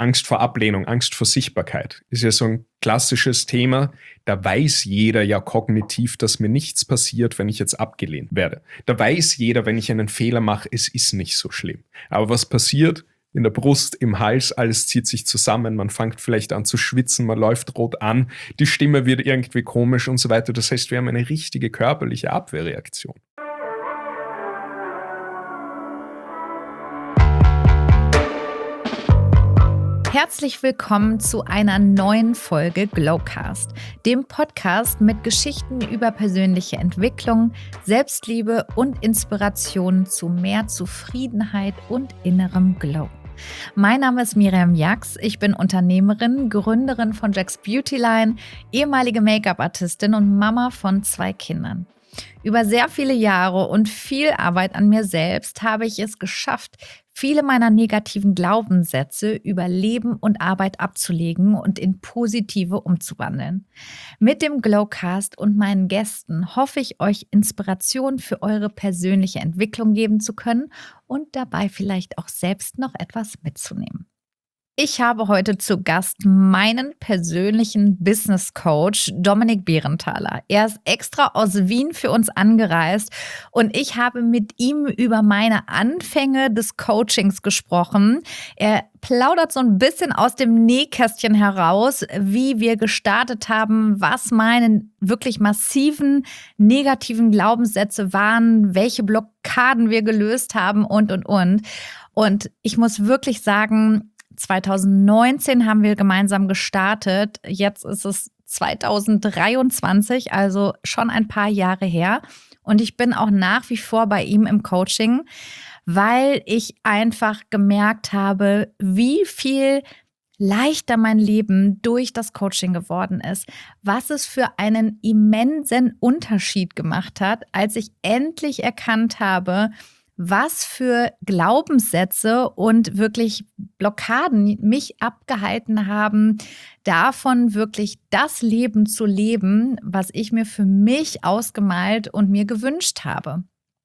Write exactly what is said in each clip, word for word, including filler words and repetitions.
Angst vor Ablehnung, Angst vor Sichtbarkeit ist ja so ein klassisches Thema. Da weiß jeder ja kognitiv, dass mir nichts passiert, wenn ich jetzt abgelehnt werde. Da weiß jeder, wenn ich einen Fehler mache, es ist nicht so schlimm. Aber was passiert? In der Brust, im Hals, alles zieht sich zusammen, man fängt vielleicht an zu schwitzen, man läuft rot an, die Stimme wird irgendwie komisch und so weiter. Das heißt, wir haben eine richtige körperliche Abwehrreaktion. Herzlich willkommen zu einer neuen Folge Glowcast, dem Podcast mit Geschichten über persönliche Entwicklung, Selbstliebe und Inspiration zu mehr Zufriedenheit und innerem Glow. Mein Name ist Miriam Jax, ich bin Unternehmerin, Gründerin von Jax Beautyline, ehemalige Make-up-Artistin und Mama von zwei Kindern. Über sehr viele Jahre und viel Arbeit an mir selbst habe ich es geschafft, viele meiner negativen Glaubenssätze über Leben und Arbeit abzulegen und in positive umzuwandeln. Mit dem Glowcast und meinen Gästen hoffe ich, euch Inspiration für eure persönliche Entwicklung geben zu können und dabei vielleicht auch selbst noch etwas mitzunehmen. Ich habe heute zu Gast meinen persönlichen Business Coach Dominik Behrenthaler. Er ist extra aus Wien für uns angereist und ich habe mit ihm über meine Anfänge des Coachings gesprochen. Er plaudert so ein bisschen aus dem Nähkästchen heraus, wie wir gestartet haben, was meine wirklich massiven negativen Glaubenssätze waren, welche Blockaden wir gelöst haben und, und, und. Und ich muss wirklich sagen, zwanzig neunzehn haben wir gemeinsam gestartet. Jetzt ist es zwanzig dreiundzwanzig, also schon ein paar Jahre her. Und ich bin auch nach wie vor bei ihm im Coaching, weil ich einfach gemerkt habe, wie viel leichter mein Leben durch das Coaching geworden ist, was es für einen immensen Unterschied gemacht hat, als ich endlich erkannt habe, was für Glaubenssätze und wirklich Blockaden mich abgehalten haben, davon wirklich das Leben zu leben, was ich mir für mich ausgemalt und mir gewünscht habe.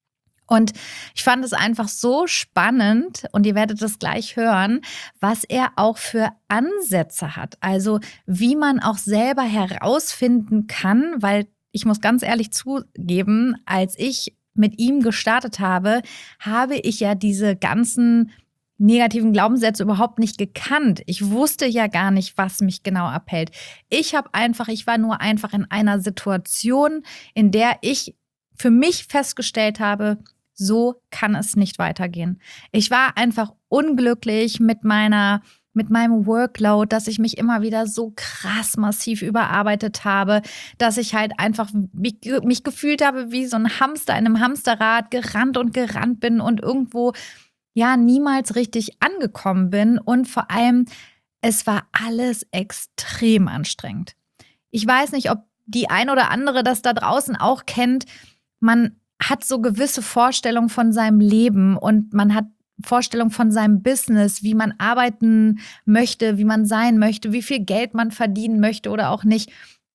Und ich fand es einfach so spannend, und ihr werdet es gleich hören, was er auch für Ansätze hat. Also wie man auch selber herausfinden kann, weil ich muss ganz ehrlich zugeben, als ich mit ihm gestartet habe, habe ich ja diese ganzen negativen Glaubenssätze überhaupt nicht gekannt. Ich wusste ja gar nicht, was mich genau abhält. Ich habe einfach, ich war nur einfach in einer Situation, in der ich für mich festgestellt habe, so kann es nicht weitergehen. Ich war einfach unglücklich mit meiner mit meinem Workload, dass ich mich immer wieder so krass massiv überarbeitet habe, dass ich halt einfach mich, mich gefühlt habe wie so ein Hamster in einem Hamsterrad, gerannt und gerannt bin und irgendwo ja niemals richtig angekommen bin. Und vor allem, es war alles extrem anstrengend. Ich weiß nicht, ob die ein oder andere das da draußen auch kennt. Man hat so gewisse Vorstellungen von seinem Leben und man hat Vorstellung von seinem Business, wie man arbeiten möchte, wie man sein möchte, wie viel Geld man verdienen möchte oder auch nicht.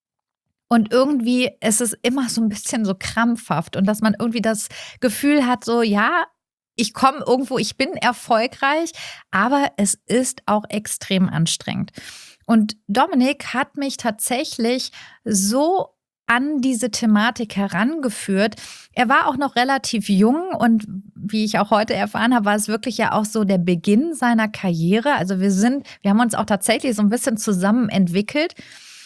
Und irgendwie ist es immer so ein bisschen so krampfhaft und dass man irgendwie das Gefühl hat, so ja, ich komme irgendwo, ich bin erfolgreich, aber es ist auch extrem anstrengend. Und Dominik hat mich tatsächlich so an diese Thematik herangeführt. Er war auch noch relativ jung und wie ich auch heute erfahren habe, war es wirklich ja auch so der Beginn seiner Karriere. Also wir sind, wir haben uns auch tatsächlich so ein bisschen zusammen entwickelt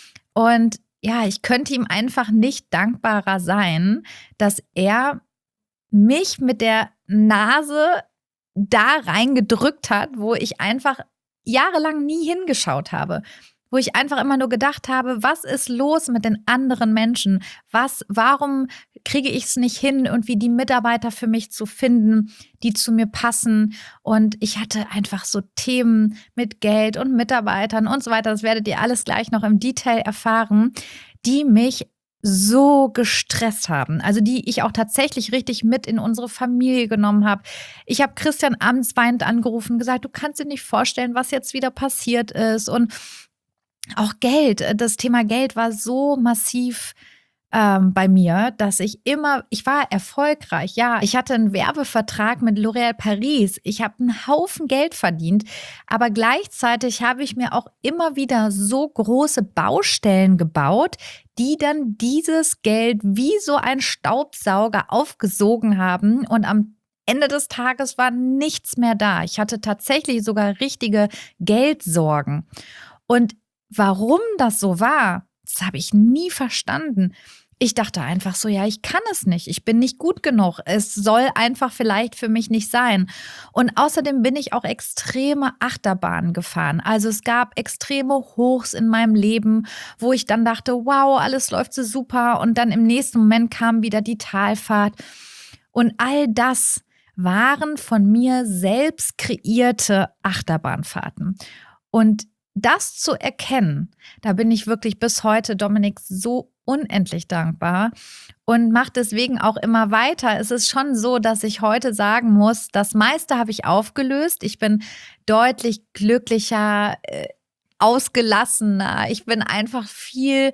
und ja, ich könnte ihm einfach nicht dankbarer sein, dass er mich mit der Nase da reingedrückt hat, wo ich einfach jahrelang nie hingeschaut habe. Wo ich einfach immer nur gedacht habe, was ist los mit den anderen Menschen? Was, warum kriege ich es nicht hin, irgendwie die Mitarbeiter für mich zu finden, die zu mir passen? Und ich hatte einfach so Themen mit Geld und Mitarbeitern und so weiter. Das werdet ihr alles gleich noch im Detail erfahren, die mich so gestresst haben. Also die ich auch tatsächlich richtig mit in unsere Familie genommen habe. Ich habe Christian abends weinend angerufen und gesagt, du kannst dir nicht vorstellen, was jetzt wieder passiert ist. Und auch Geld, das Thema Geld war so massiv ähm, bei mir, dass ich immer, ich war erfolgreich. Ja, ich hatte einen Werbevertrag mit L'Oréal Paris. Ich habe einen Haufen Geld verdient. Aber gleichzeitig habe ich mir auch immer wieder so große Baustellen gebaut, die dann dieses Geld wie so ein Staubsauger aufgesogen haben. Und am Ende des Tages war nichts mehr da. Ich hatte tatsächlich sogar richtige Geldsorgen. Und warum das so war, das habe ich nie verstanden. Ich dachte einfach so, ja, ich kann es nicht. Ich bin nicht gut genug. Es soll einfach vielleicht für mich nicht sein. Und außerdem bin ich auch extreme Achterbahnen gefahren. Also es gab extreme Hochs in meinem Leben, wo ich dann dachte, wow, alles läuft so super. Und dann im nächsten Moment kam wieder die Talfahrt. Und all das waren von mir selbst kreierte Achterbahnfahrten. Und das zu erkennen, da bin ich wirklich bis heute, Dominik, so unendlich dankbar und mache deswegen auch immer weiter. Es ist schon so, dass ich heute sagen muss, das meiste habe ich aufgelöst. Ich bin deutlich glücklicher, äh, ausgelassener. Ich bin einfach viel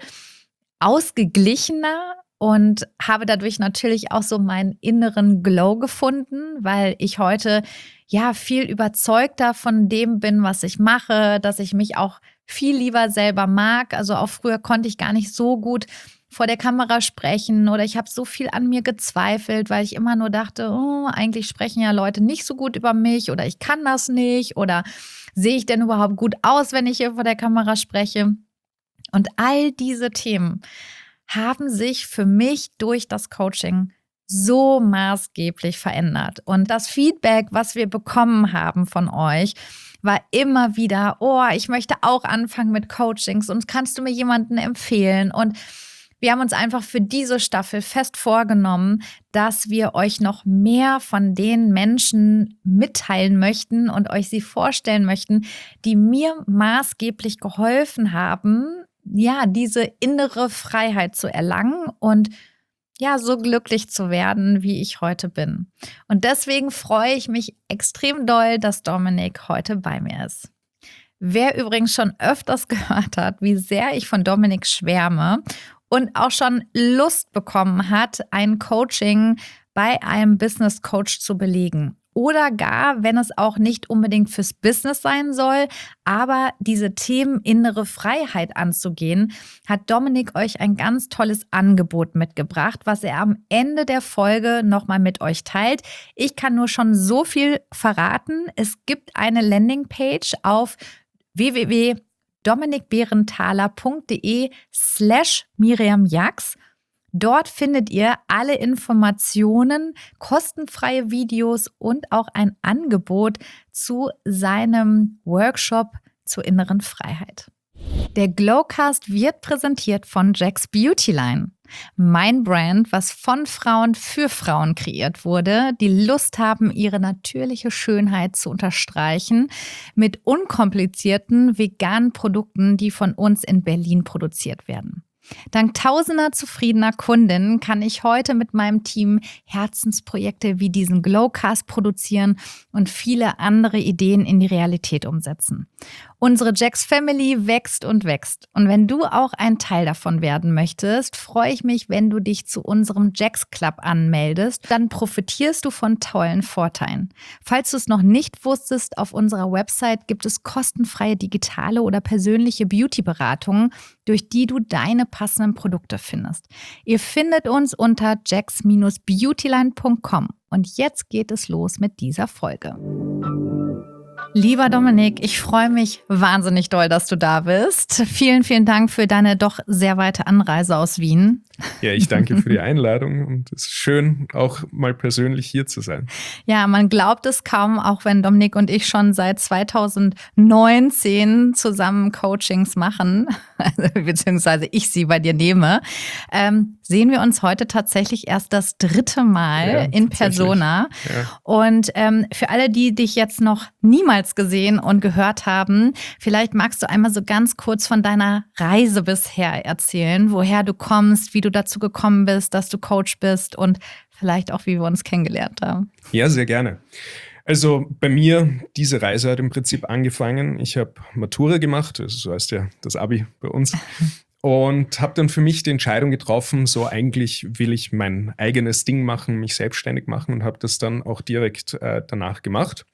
ausgeglichener und habe dadurch natürlich auch so meinen inneren Glow gefunden, weil ich heute ja viel überzeugter von dem bin, was ich mache, dass ich mich auch viel lieber selber mag. Also auch früher konnte ich gar nicht so gut vor der Kamera sprechen oder ich habe so viel an mir gezweifelt, weil ich immer nur dachte, oh, eigentlich sprechen ja Leute nicht so gut über mich oder ich kann das nicht oder sehe ich denn überhaupt gut aus, wenn ich hier vor der Kamera spreche? Und all diese Themen haben sich für mich durch das Coaching so maßgeblich verändert. Und das Feedback, was wir bekommen haben von euch, war immer wieder, oh, ich möchte auch anfangen mit Coachings und kannst du mir jemanden empfehlen? Und wir haben uns einfach für diese Staffel fest vorgenommen, dass wir euch noch mehr von den Menschen mitteilen möchten und euch sie vorstellen möchten, die mir maßgeblich geholfen haben, ja, diese innere Freiheit zu erlangen und ja, so glücklich zu werden, wie ich heute bin. Und deswegen freue ich mich extrem doll, dass Dominik heute bei mir ist. Wer übrigens schon öfters gehört hat, wie sehr ich von Dominik schwärme und auch schon Lust bekommen hat, ein Coaching bei einem Business Coach zu belegen. Oder gar, wenn es auch nicht unbedingt fürs Business sein soll, aber diese Themen innere Freiheit anzugehen, hat Dominik euch ein ganz tolles Angebot mitgebracht, was er am Ende der Folge nochmal mit euch teilt. Ich kann nur schon so viel verraten. Es gibt eine Landingpage auf w w w punkt dominikberenthaler punkt de slash Miriam Jax. Dort findet ihr alle Informationen, kostenfreie Videos und auch ein Angebot zu seinem Workshop zur inneren Freiheit. Der Glowcast wird präsentiert von Jax Beautyline. Mein Brand, was von Frauen für Frauen kreiert wurde, die Lust haben, ihre natürliche Schönheit zu unterstreichen mit unkomplizierten veganen Produkten, die von uns in Berlin produziert werden. Dank tausender zufriedener Kundinnen kann ich heute mit meinem Team Herzensprojekte wie diesen Glowcast produzieren und viele andere Ideen in die Realität umsetzen. Unsere Jax Family wächst und wächst. Und wenn du auch ein Teil davon werden möchtest, freue ich mich, wenn du dich zu unserem Jax Club anmeldest. Dann profitierst du von tollen Vorteilen. Falls du es noch nicht wusstest, auf unserer Website gibt es kostenfreie digitale oder persönliche Beauty-Beratungen, durch die du deine passenden Produkte findest. Ihr findet uns unter jax beautyline punkt com. Und jetzt geht es los mit dieser Folge. Lieber Dominik, ich freue mich wahnsinnig doll, dass du da bist. Vielen, vielen Dank für deine doch sehr weite Anreise aus Wien. Ja, ich danke für die Einladung und es ist schön, auch mal persönlich hier zu sein. Ja, man glaubt es kaum, auch wenn Dominik und ich schon seit zweitausendneunzehn zusammen Coachings machen, beziehungsweise ich sie bei dir nehme, ähm, sehen wir uns heute tatsächlich erst das dritte Mal ja, in Persona. Ja. Und ähm, für alle, die dich jetzt noch niemals gesehen und gehört haben, vielleicht magst du einmal so ganz kurz von deiner Reise bisher erzählen, woher du kommst, wie du dazu gekommen bist, dass du Coach bist und vielleicht auch, wie wir uns kennengelernt haben. Ja, sehr gerne. Also bei mir, diese Reise hat im Prinzip angefangen. Ich habe Matura gemacht, also so heißt ja das Abi bei uns. und habe dann für mich die Entscheidung getroffen, so eigentlich will ich mein eigenes Ding machen, mich selbstständig machen und habe das dann auch direkt äh, danach gemacht.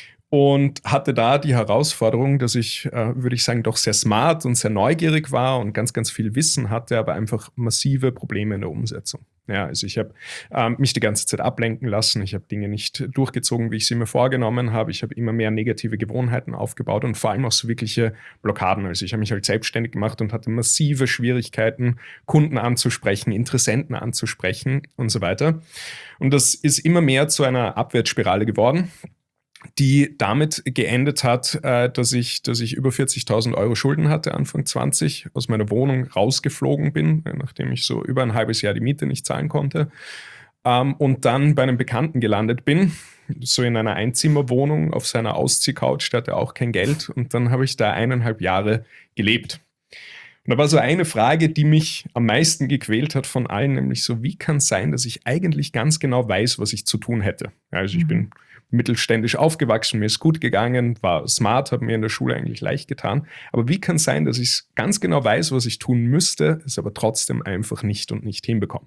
Und hatte da die Herausforderung, dass ich, äh, würde ich sagen, doch sehr smart und sehr neugierig war und ganz, ganz viel Wissen hatte, aber einfach massive Probleme in der Umsetzung. Ja, also ich habe ähm, mich die ganze Zeit ablenken lassen, ich habe Dinge nicht durchgezogen, wie ich sie mir vorgenommen habe, ich habe immer mehr negative Gewohnheiten aufgebaut und vor allem auch so wirkliche Blockaden. Also ich habe mich halt selbstständig gemacht und hatte massive Schwierigkeiten, Kunden anzusprechen, Interessenten anzusprechen und so weiter. Und das ist immer mehr zu einer Abwärtsspirale geworden, die damit geendet hat, äh, dass ich, dass ich über vierzigtausend Euro Schulden hatte, Anfang zwanzig, aus meiner Wohnung rausgeflogen bin, nachdem ich so über ein halbes Jahr die Miete nicht zahlen konnte. Ähm, und dann bei einem Bekannten gelandet bin, so in einer Einzimmerwohnung auf seiner Ausziehcouch, der hatte auch kein Geld. Und dann habe ich da eineinhalb Jahre gelebt. Und da war so eine Frage, die mich am meisten gequält hat von allen, nämlich so, wie kann es sein, dass ich eigentlich ganz genau weiß, was ich zu tun hätte? Also ich mhm. bin mittelständisch aufgewachsen, mir ist gut gegangen, war smart, habe mir in der Schule eigentlich leicht getan. Aber wie kann es sein, dass ich ganz genau weiß, was ich tun müsste, es aber trotzdem einfach nicht und nicht hinbekomme?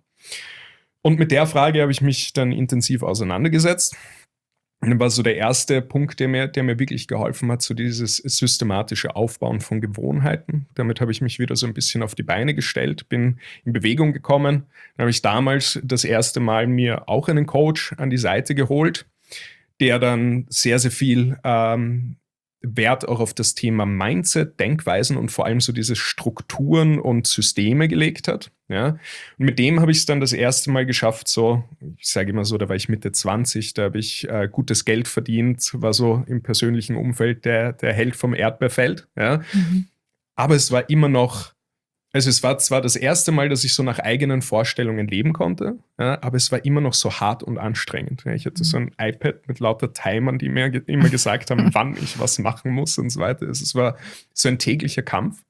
Und mit der Frage habe ich mich dann intensiv auseinandergesetzt. Und dann war so der erste Punkt, der mir, der mir wirklich geholfen hat, so dieses systematische Aufbauen von Gewohnheiten. Damit habe ich mich wieder so ein bisschen auf die Beine gestellt, bin in Bewegung gekommen. Dann habe ich damals das erste Mal mir auch einen Coach an die Seite geholt, der dann sehr, sehr viel ähm, Wert auch auf das Thema Mindset, Denkweisen und vor allem so diese Strukturen und Systeme gelegt hat. Ja. Und mit dem habe ich es dann das erste Mal geschafft, so, ich sage immer so, da war ich Mitte zwanzig, da habe ich äh, gutes Geld verdient, war so im persönlichen Umfeld der, der Held vom Erdbeerfeld. Ja. Mhm. Aber es war immer noch, also es war zwar das erste Mal, dass ich so nach eigenen Vorstellungen leben konnte, ja, aber es war immer noch so hart und anstrengend. Ja, ich hatte so ein iPad mit lauter Timern, die mir ge- immer gesagt haben, wann ich was machen muss und so weiter. Also es war so ein täglicher Kampf.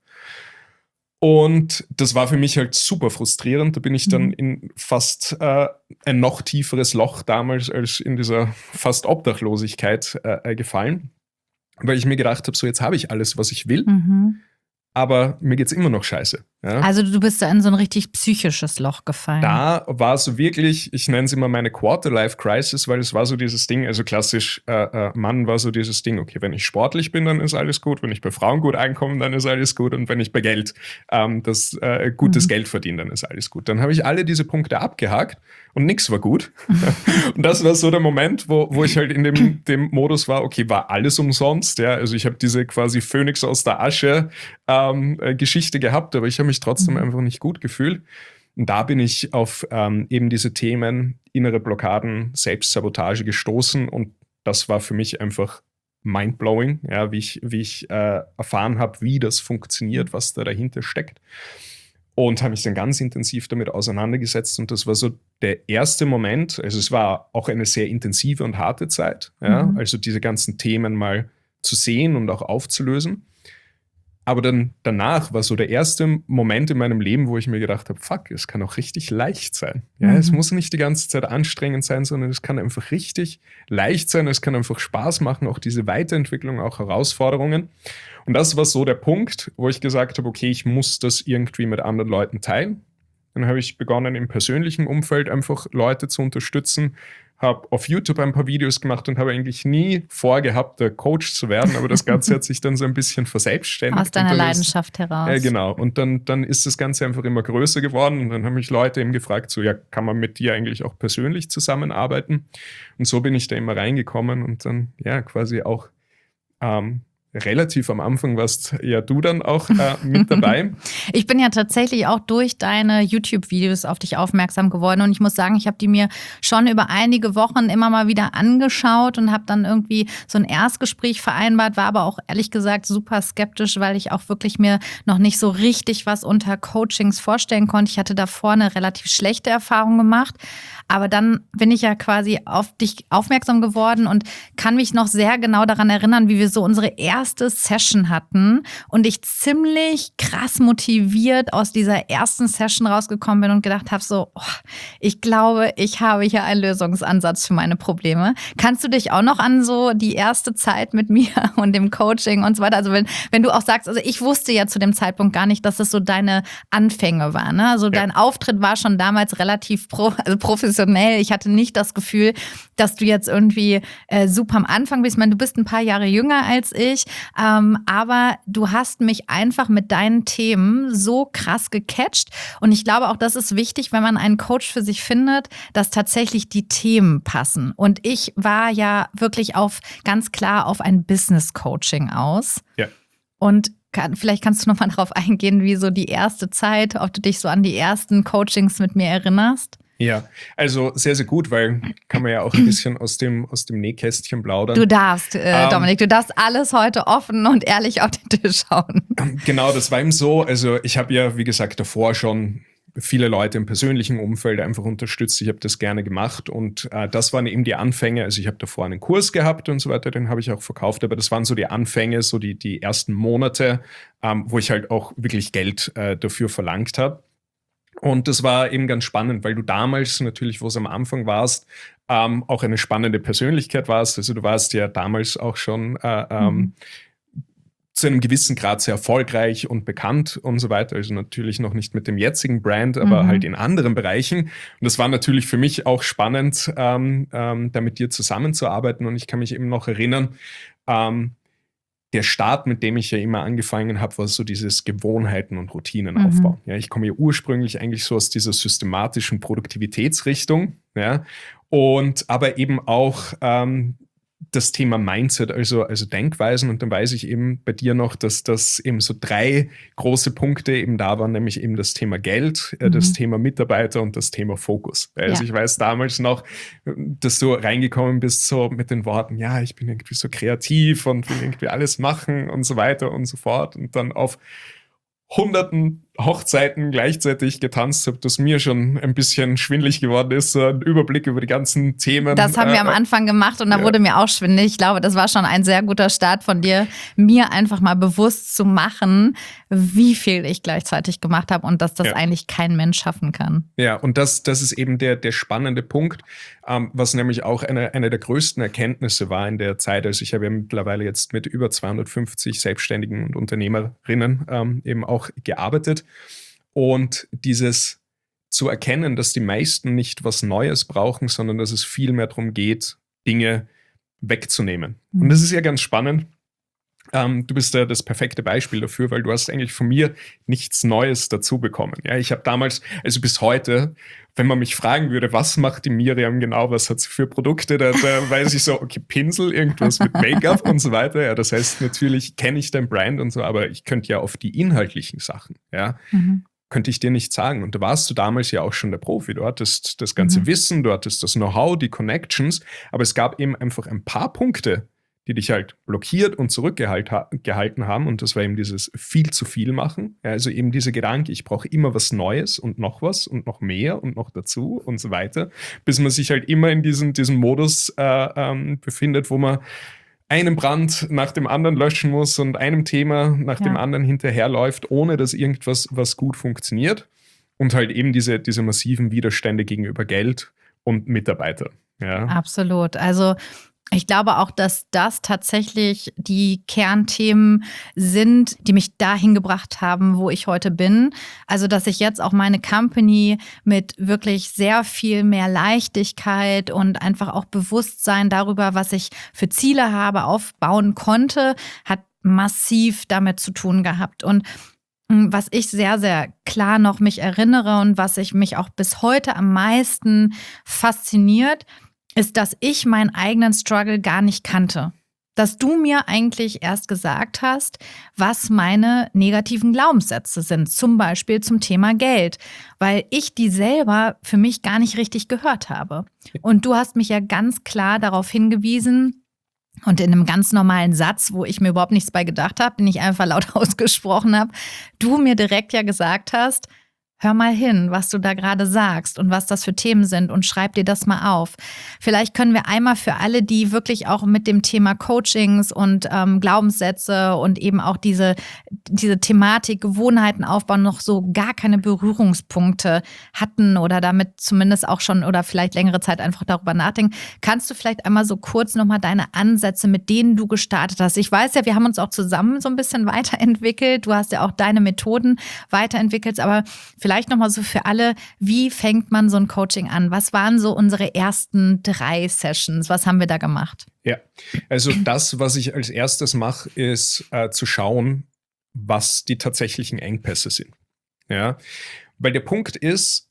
Und das war für mich halt super frustrierend. Da bin ich dann in fast äh, ein noch tieferes Loch damals als in dieser fast Obdachlosigkeit äh, gefallen, weil ich mir gedacht habe, so jetzt habe ich alles, was ich will. Mhm. Aber mir geht's immer noch scheiße. Ja? Also du bist da in so ein richtig psychisches Loch gefallen. Da war so wirklich, ich nenne es immer meine Quarter-Life-Crisis, weil es war so dieses Ding, also klassisch, äh, äh, Mann war so dieses Ding, okay, wenn ich sportlich bin, dann ist alles gut, wenn ich bei Frauen gut einkomme, dann ist alles gut und wenn ich bei Geld ähm, das äh, gutes mhm. Geld verdiene, dann ist alles gut. Dann habe ich alle diese Punkte abgehakt und nichts war gut. Und das war so der Moment, wo, wo ich halt in dem, dem Modus war, okay, war alles umsonst, ja, also ich habe diese quasi Phönix aus der Asche ähm, äh, Geschichte gehabt, aber ich habe mich trotzdem mhm. einfach nicht gut gefühlt. Und da bin ich auf ähm, eben diese Themen innere Blockaden, Selbstsabotage gestoßen und das war für mich einfach mindblowing, ja, wie ich, wie ich äh, erfahren habe, wie das funktioniert, was da dahinter steckt. Und habe mich dann ganz intensiv damit auseinandergesetzt und das war so der erste Moment, also es war auch eine sehr intensive und harte Zeit, ja, mhm. also diese ganzen Themen mal zu sehen und auch aufzulösen. Aber dann danach war so der erste Moment in meinem Leben, wo ich mir gedacht habe, fuck, es kann auch richtig leicht sein. Ja, mhm. Es muss nicht die ganze Zeit anstrengend sein, sondern es kann einfach richtig leicht sein. Es kann einfach Spaß machen, auch diese Weiterentwicklung, auch Herausforderungen. Und das war so der Punkt, wo ich gesagt habe, okay, ich muss das irgendwie mit anderen Leuten teilen. Dann habe ich begonnen, im persönlichen Umfeld einfach Leute zu unterstützen, habe auf YouTube ein paar Videos gemacht und habe eigentlich nie vorgehabt, der Coach zu werden, aber das Ganze hat sich dann so ein bisschen verselbstständigt. Aus deiner Leidenschaft ist, heraus. Äh, genau, und dann, dann ist das Ganze einfach immer größer geworden und dann haben mich Leute eben gefragt, so ja, kann man mit dir eigentlich auch persönlich zusammenarbeiten? Und so bin ich da immer reingekommen und dann ja quasi auch ähm, relativ am Anfang warst ja du dann auch äh, mit dabei. Ich bin ja tatsächlich auch durch deine YouTube-Videos auf dich aufmerksam geworden und ich muss sagen, ich habe die mir schon über einige Wochen immer mal wieder angeschaut und habe dann irgendwie so ein Erstgespräch vereinbart, war aber auch ehrlich gesagt super skeptisch, weil ich auch wirklich mir noch nicht so richtig was unter Coachings vorstellen konnte. Ich hatte davor eine relativ schlechte Erfahrung gemacht, aber dann bin ich ja quasi auf dich aufmerksam geworden und kann mich noch sehr genau daran erinnern, wie wir so unsere erste erste Session hatten und ich ziemlich krass motiviert aus dieser ersten Session rausgekommen bin und gedacht habe so, oh, ich glaube, ich habe hier einen Lösungsansatz für meine Probleme. Kannst du dich auch noch an so die erste Zeit mit mir und dem Coaching und so weiter, also wenn, wenn du auch sagst, also ich wusste ja zu dem Zeitpunkt gar nicht, dass das so deine Anfänge waren, ne? Also ja. Dein Auftritt war schon damals relativ pro, also professionell. Ich hatte nicht das Gefühl, dass du jetzt irgendwie äh, super am Anfang bist. Ich meine, du bist ein paar Jahre jünger als ich, ähm, aber du hast mich einfach mit deinen Themen so krass gecatcht. Und ich glaube auch, das ist wichtig, wenn man einen Coach für sich findet, dass tatsächlich die Themen passen. Und ich war ja wirklich auf ganz klar auf ein Business-Coaching aus. Ja. Und kann, vielleicht kannst du noch mal darauf eingehen, wie so die erste Zeit, ob du dich so an die ersten Coachings mit mir erinnerst. Ja, also sehr, sehr gut, weil kann man ja auch ein bisschen aus dem, aus dem Nähkästchen plaudern. Du darfst, äh, ähm, Dominik, du darfst alles heute offen und ehrlich auf den Tisch hauen. Genau, das war eben so. Also ich habe ja, wie gesagt, davor schon viele Leute im persönlichen Umfeld einfach unterstützt. Ich habe das gerne gemacht und äh, das waren eben die Anfänge. Also ich habe davor einen Kurs gehabt und so weiter, den habe ich auch verkauft, aber das waren so die Anfänge, so die, die ersten Monate, ähm, wo ich halt auch wirklich Geld äh, dafür verlangt habe. Und das war eben ganz spannend, weil du damals natürlich, wo es am Anfang warst, ähm, auch eine spannende Persönlichkeit warst. Also du warst ja damals auch schon äh, ähm, mhm. zu einem gewissen Grad sehr erfolgreich und bekannt und so weiter. Also natürlich noch nicht mit dem jetzigen Brand, aber mhm. halt in anderen Bereichen. Und das war natürlich für mich auch spannend, ähm, ähm, da mit dir zusammenzuarbeiten. Und ich kann mich eben noch erinnern, ähm, der Start, mit dem ich ja immer angefangen habe, war so dieses Gewohnheiten und Routinen mhm. aufbauen. Ja, ich komme ja ursprünglich eigentlich so aus dieser systematischen Produktivitätsrichtung, ja, und aber eben auch ähm, das Thema Mindset, also, also Denkweisen. Und dann weiß ich eben bei dir noch, dass das eben so drei große Punkte eben da waren, nämlich eben das Thema Geld, äh, mhm. das Thema Mitarbeiter und das Thema Fokus. Also ja. Ich weiß damals noch, dass du reingekommen bist so mit den Worten, ja, ich bin irgendwie so kreativ und will irgendwie alles machen und so weiter und so fort. Und dann auf hunderten Hochzeiten gleichzeitig getanzt habe, dass mir schon ein bisschen schwindelig geworden ist, so ein Überblick über die ganzen Themen. Das haben wir am Anfang gemacht und da ja. wurde mir auch schwindelig. Ich glaube, das war schon ein sehr guter Start von dir, mir einfach mal bewusst zu machen, wie viel ich gleichzeitig gemacht habe und dass das ja. eigentlich kein Mensch schaffen kann. Ja, und das, das ist eben der, der spannende Punkt, ähm, was nämlich auch eine, eine der größten Erkenntnisse war in der Zeit. Also ich habe ja mittlerweile jetzt mit über zweihundertfünfzig Selbstständigen und Unternehmerinnen ähm, eben auch gearbeitet. Und dieses zu erkennen, dass die meisten nicht was Neues brauchen, sondern dass es viel mehr darum geht, Dinge wegzunehmen. Mhm. Und das ist ja ganz spannend. Ähm, du bist ja das perfekte Beispiel dafür, weil du hast eigentlich von mir nichts Neues dazu bekommen. Ja, ich habe damals, also bis heute, wenn man mich fragen würde, was macht die Miriam genau, was hat sie für Produkte, da, da weiß ich so, okay, Pinsel, irgendwas mit Make-up und so weiter. Ja, das heißt, natürlich kenne ich dein Brand und so, aber ich könnte ja auf die inhaltlichen Sachen, ja, mhm. könnte ich dir nicht sagen. Und da warst du damals ja auch schon der Profi. Du hattest das ganze mhm. Wissen, du hattest das Know-how, die Connections, aber es gab eben einfach ein paar Punkte, die dich halt blockiert und zurückgehalten haben. Und das war eben dieses viel zu viel machen. Ja, also eben dieser Gedanke, ich brauche immer was Neues und noch was und noch mehr und noch dazu und so weiter, bis man sich halt immer in diesem, diesem Modus äh, ähm, befindet, wo man einen Brand nach dem anderen löschen muss und einem Thema nach ja. dem anderen hinterherläuft, ohne dass irgendwas was gut funktioniert. Und halt eben diese, diese massiven Widerstände gegenüber Geld und Mitarbeiter. Ja. Absolut. Also ich glaube auch, dass das tatsächlich die Kernthemen sind, die mich dahin gebracht haben, wo ich heute bin. Also, dass ich jetzt auch meine Company mit wirklich sehr viel mehr Leichtigkeit und einfach auch Bewusstsein darüber, was ich für Ziele habe, aufbauen konnte, hat massiv damit zu tun gehabt. Und was ich sehr, sehr klar noch mich erinnere und was ich mich auch bis heute am meisten fasziniert, ist, dass ich meinen eigenen Struggle gar nicht kannte. Dass du mir eigentlich erst gesagt hast, was meine negativen Glaubenssätze sind, zum Beispiel zum Thema Geld, weil ich die selber für mich gar nicht richtig gehört habe. Und du hast mich ja ganz klar darauf hingewiesen und in einem ganz normalen Satz, wo ich mir überhaupt nichts bei gedacht habe, den ich einfach laut ausgesprochen habe, du mir direkt ja gesagt hast, hör mal hin, was du da gerade sagst und was das für Themen sind und schreib dir das mal auf. Vielleicht können wir einmal für alle, die wirklich auch mit dem Thema Coachings und ähm, Glaubenssätze und eben auch diese, diese Thematik, Gewohnheiten aufbauen, noch so gar keine Berührungspunkte hatten oder damit zumindest auch schon oder vielleicht längere Zeit einfach darüber nachdenken. Kannst du vielleicht einmal so kurz nochmal deine Ansätze, mit denen du gestartet hast? Ich weiß ja, wir haben uns auch zusammen so ein bisschen weiterentwickelt. Du hast ja auch deine Methoden weiterentwickelt, aber vielleicht nochmal so für alle, wie fängt man so ein Coaching an? Was waren so unsere ersten drei Sessions? Was haben wir da gemacht? Ja, also das, was ich als erstes mache, ist äh, zu schauen, was die tatsächlichen Engpässe sind. Ja, weil der Punkt ist,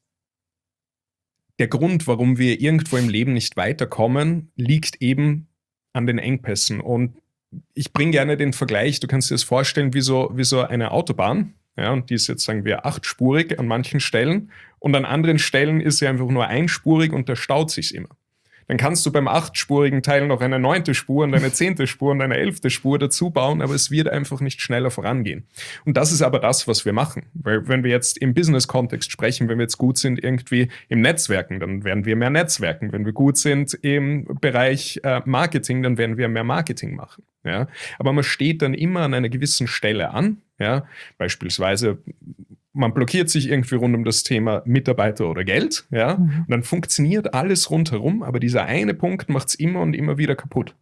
der Grund, warum wir irgendwo im Leben nicht weiterkommen, liegt eben an den Engpässen. Und ich bringe gerne den Vergleich, du kannst dir das vorstellen wie so, wie so eine Autobahn. Ja, und die ist jetzt, sagen wir, achtspurig an manchen Stellen. Und an anderen Stellen ist sie einfach nur einspurig und da staut sich's immer. Dann kannst du beim achtspurigen Teil noch eine neunte Spur und eine zehnte Spur und eine elfte Spur dazu bauen, aber es wird einfach nicht schneller vorangehen. Und das ist aber das, was wir machen. Weil wenn wir jetzt im Business-Kontext sprechen, wenn wir jetzt gut sind irgendwie im Netzwerken, dann werden wir mehr Netzwerken. Wenn wir gut sind im Bereich äh, Marketing, dann werden wir mehr Marketing machen. Ja? Aber man steht dann immer an einer gewissen Stelle an. Ja? Beispielsweise man blockiert sich irgendwie rund um das Thema Mitarbeiter oder Geld, ja, mhm. und dann funktioniert alles rundherum, aber dieser eine Punkt macht es immer und immer wieder kaputt.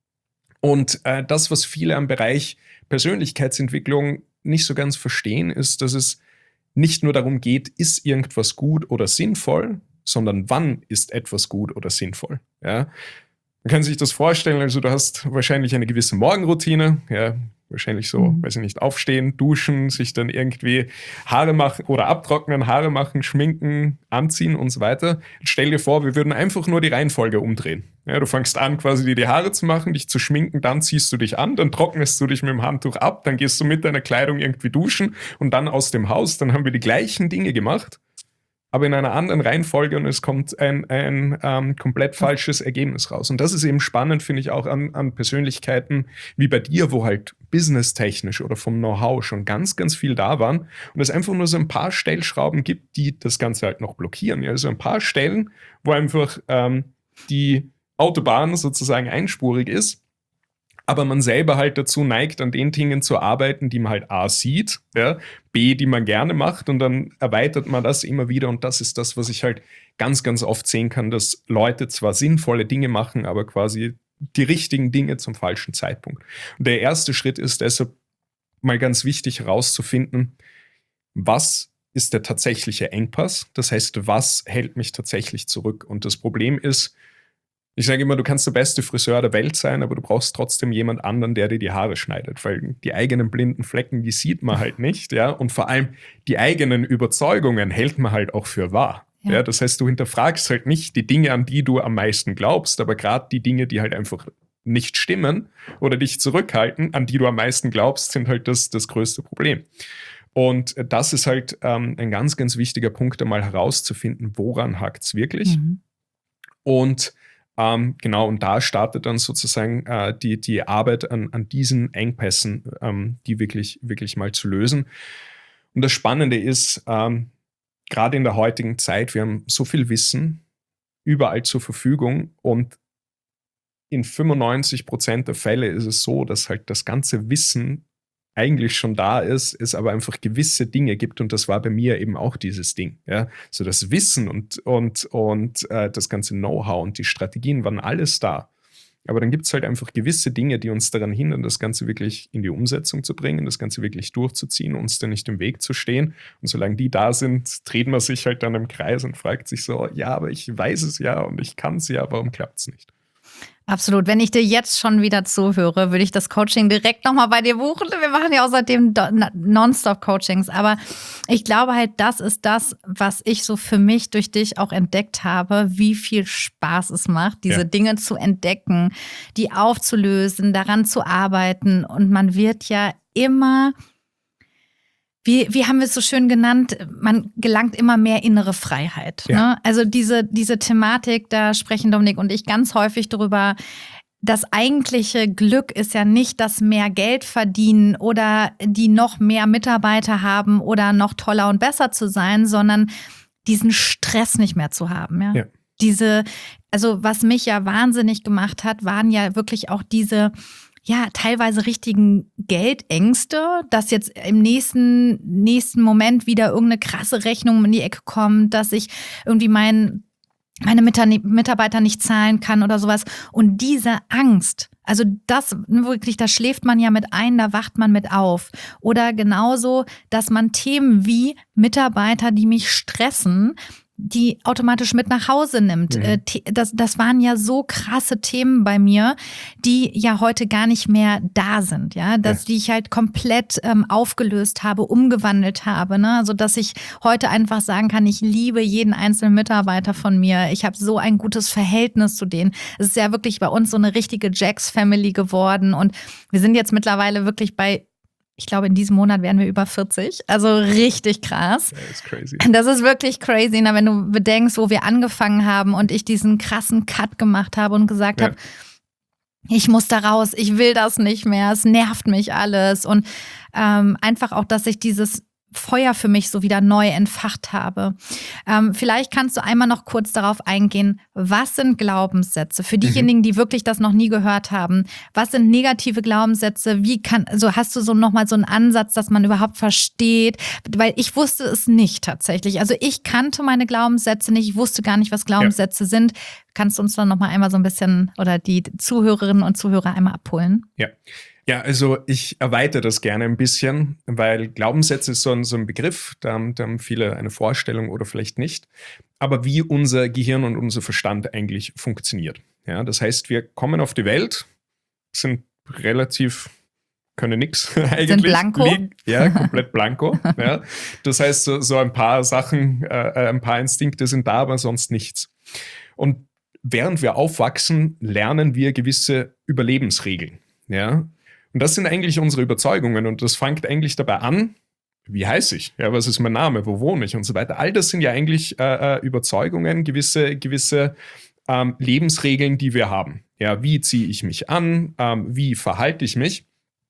Und äh, das, was viele am Bereich Persönlichkeitsentwicklung nicht so ganz verstehen, ist, dass es nicht nur darum geht, ist irgendwas gut oder sinnvoll, sondern wann ist etwas gut oder sinnvoll, ja. Man kann sich das vorstellen, also du hast wahrscheinlich eine gewisse Morgenroutine, ja, wahrscheinlich so, mhm. weiß ich nicht, aufstehen, duschen, sich dann irgendwie Haare machen oder abtrocknen, Haare machen, schminken, anziehen und so weiter. Jetzt stell dir vor, wir würden einfach nur die Reihenfolge umdrehen. Ja, du fängst an, quasi dir die Haare zu machen, dich zu schminken, dann ziehst du dich an, dann trocknest du dich mit dem Handtuch ab, dann gehst du mit deiner Kleidung irgendwie duschen und dann aus dem Haus. Dann haben wir die gleichen Dinge gemacht, aber in einer anderen Reihenfolge und es kommt ein, ein ähm, komplett falsches Ergebnis raus. Und das ist eben spannend, finde ich, auch an, an Persönlichkeiten wie bei dir, wo halt businesstechnisch oder vom Know-how schon ganz, ganz viel da waren und es einfach nur so ein paar Stellschrauben gibt, die das Ganze halt noch blockieren. Ja, also ein paar Stellen, wo einfach ähm, die Autobahn sozusagen einspurig ist, aber man selber halt dazu neigt, an den Dingen zu arbeiten, die man halt A sieht, ja, B, die man gerne macht und dann erweitert man das immer wieder und das ist das, was ich halt ganz, ganz oft sehen kann, dass Leute zwar sinnvolle Dinge machen, aber quasi die richtigen Dinge zum falschen Zeitpunkt. Und der erste Schritt ist deshalb mal ganz wichtig herauszufinden, was ist der tatsächliche Engpass? Das heißt, was hält mich tatsächlich zurück? Und das Problem ist, ich sage immer, du kannst der beste Friseur der Welt sein, aber du brauchst trotzdem jemand anderen, der dir die Haare schneidet, weil die eigenen blinden Flecken, die sieht man halt nicht, ja, und vor allem die eigenen Überzeugungen hält man halt auch für wahr. Ja. Ja, das heißt, du hinterfragst halt nicht die Dinge, an die du am meisten glaubst, aber gerade die Dinge, die halt einfach nicht stimmen oder dich zurückhalten, an die du am meisten glaubst, sind halt das, das größte Problem. Und das ist halt ähm, ein ganz, ganz wichtiger Punkt, einmal herauszufinden, woran hakt es wirklich. Mhm. Und Ähm, genau, und da startet dann sozusagen äh, die, die Arbeit an, an diesen Engpässen, ähm, die wirklich, wirklich mal zu lösen. Und das Spannende ist, ähm, gerade in der heutigen Zeit, wir haben so viel Wissen überall zur Verfügung und in fünfundneunzig Prozent der Fälle ist es so, dass halt das ganze Wissen eigentlich schon da ist, es aber einfach gewisse Dinge gibt und das war bei mir eben auch dieses Ding. Ja? So das Wissen und, und, und äh, das ganze Know-how und die Strategien waren alles da. Aber dann gibt es halt einfach gewisse Dinge, die uns daran hindern, das Ganze wirklich in die Umsetzung zu bringen, das Ganze wirklich durchzuziehen, uns dann nicht im Weg zu stehen. Und solange die da sind, dreht man sich halt dann im Kreis und fragt sich so, ja, aber ich weiß es ja und ich kann es ja, warum klappt es nicht? Absolut. Wenn ich dir jetzt schon wieder zuhöre, würde ich das Coaching direkt nochmal bei dir buchen. Wir machen ja außerdem Nonstop-Coachings. Aber ich glaube halt, das ist das, was ich so für mich durch dich auch entdeckt habe, wie viel Spaß es macht, diese ja. Dinge zu entdecken, die aufzulösen, daran zu arbeiten. Und man wird ja immer... Wie, wie haben wir es so schön genannt, man gelangt immer mehr innere Freiheit. Ja. Ne? Also diese, diese Thematik, da sprechen Dominik und ich ganz häufig drüber, das eigentliche Glück ist ja nicht das mehr Geld verdienen oder die noch mehr Mitarbeiter haben oder noch toller und besser zu sein, sondern diesen Stress nicht mehr zu haben. Ja? Ja. Diese, also was mich ja wahnsinnig gemacht hat, waren ja wirklich auch diese, ja, teilweise richtigen Geldängste, dass jetzt im nächsten, nächsten Moment wieder irgendeine krasse Rechnung in die Ecke kommt, dass ich irgendwie mein meine Mitarbeiter nicht zahlen kann oder sowas. Und diese Angst, also das wirklich, da schläft man ja mit ein, da wacht man mit auf. Oder genauso, dass man Themen wie Mitarbeiter, die mich stressen, die automatisch mit nach Hause nimmt. Mhm. Das, das waren ja so krasse Themen bei mir, die ja heute gar nicht mehr da sind, ja, dass ja. die ich halt komplett ähm, aufgelöst habe, umgewandelt habe, ne, also dass ich heute einfach sagen kann, ich liebe jeden einzelnen Mitarbeiter von mir. Ich habe so ein gutes Verhältnis zu denen. Es ist ja wirklich bei uns so eine richtige Jax-Family geworden und wir sind jetzt mittlerweile wirklich bei Ich glaube, in diesem Monat werden wir über vierzig. Also richtig krass. Das ist crazy. Das ist wirklich crazy, wenn du bedenkst, wo wir angefangen haben und ich diesen krassen Cut gemacht habe und gesagt ja. habe, ich muss da raus, ich will das nicht mehr, es nervt mich alles. Und ähm, einfach auch, dass ich dieses Feuer für mich so wieder neu entfacht habe. Ähm, vielleicht kannst du einmal noch kurz darauf eingehen, was sind Glaubenssätze? Für diejenigen, die wirklich das noch nie gehört haben, was sind negative Glaubenssätze? Wie kann, also hast du so nochmal so einen Ansatz, dass man überhaupt versteht? Weil ich wusste es nicht tatsächlich. Also ich kannte meine Glaubenssätze nicht, ich wusste gar nicht, was Glaubenssätze ja. sind. Kannst du uns dann nochmal einmal so ein bisschen oder die Zuhörerinnen und Zuhörer einmal abholen? Ja. Ja, also ich erweitere das gerne ein bisschen, weil Glaubenssätze ist so ein, so ein Begriff, da haben, da haben viele eine Vorstellung oder vielleicht nicht, aber wie unser Gehirn und unser Verstand eigentlich funktioniert. Ja, das heißt, wir kommen auf die Welt, sind relativ, können nichts eigentlich. Sind blanko. Liegen, ja, komplett blanko. Ja. Das heißt, so, so ein paar Sachen, äh, ein paar Instinkte sind da, aber sonst nichts. Und während wir aufwachsen, lernen wir gewisse Überlebensregeln. Ja. Und das sind eigentlich unsere Überzeugungen und das fängt eigentlich dabei an, wie heiße ich, ja, was ist mein Name, wo wohne ich und so weiter. All das sind ja eigentlich äh, Überzeugungen, gewisse, gewisse ähm, Lebensregeln, die wir haben. Ja, wie ziehe ich mich an, ähm, wie verhalte ich mich?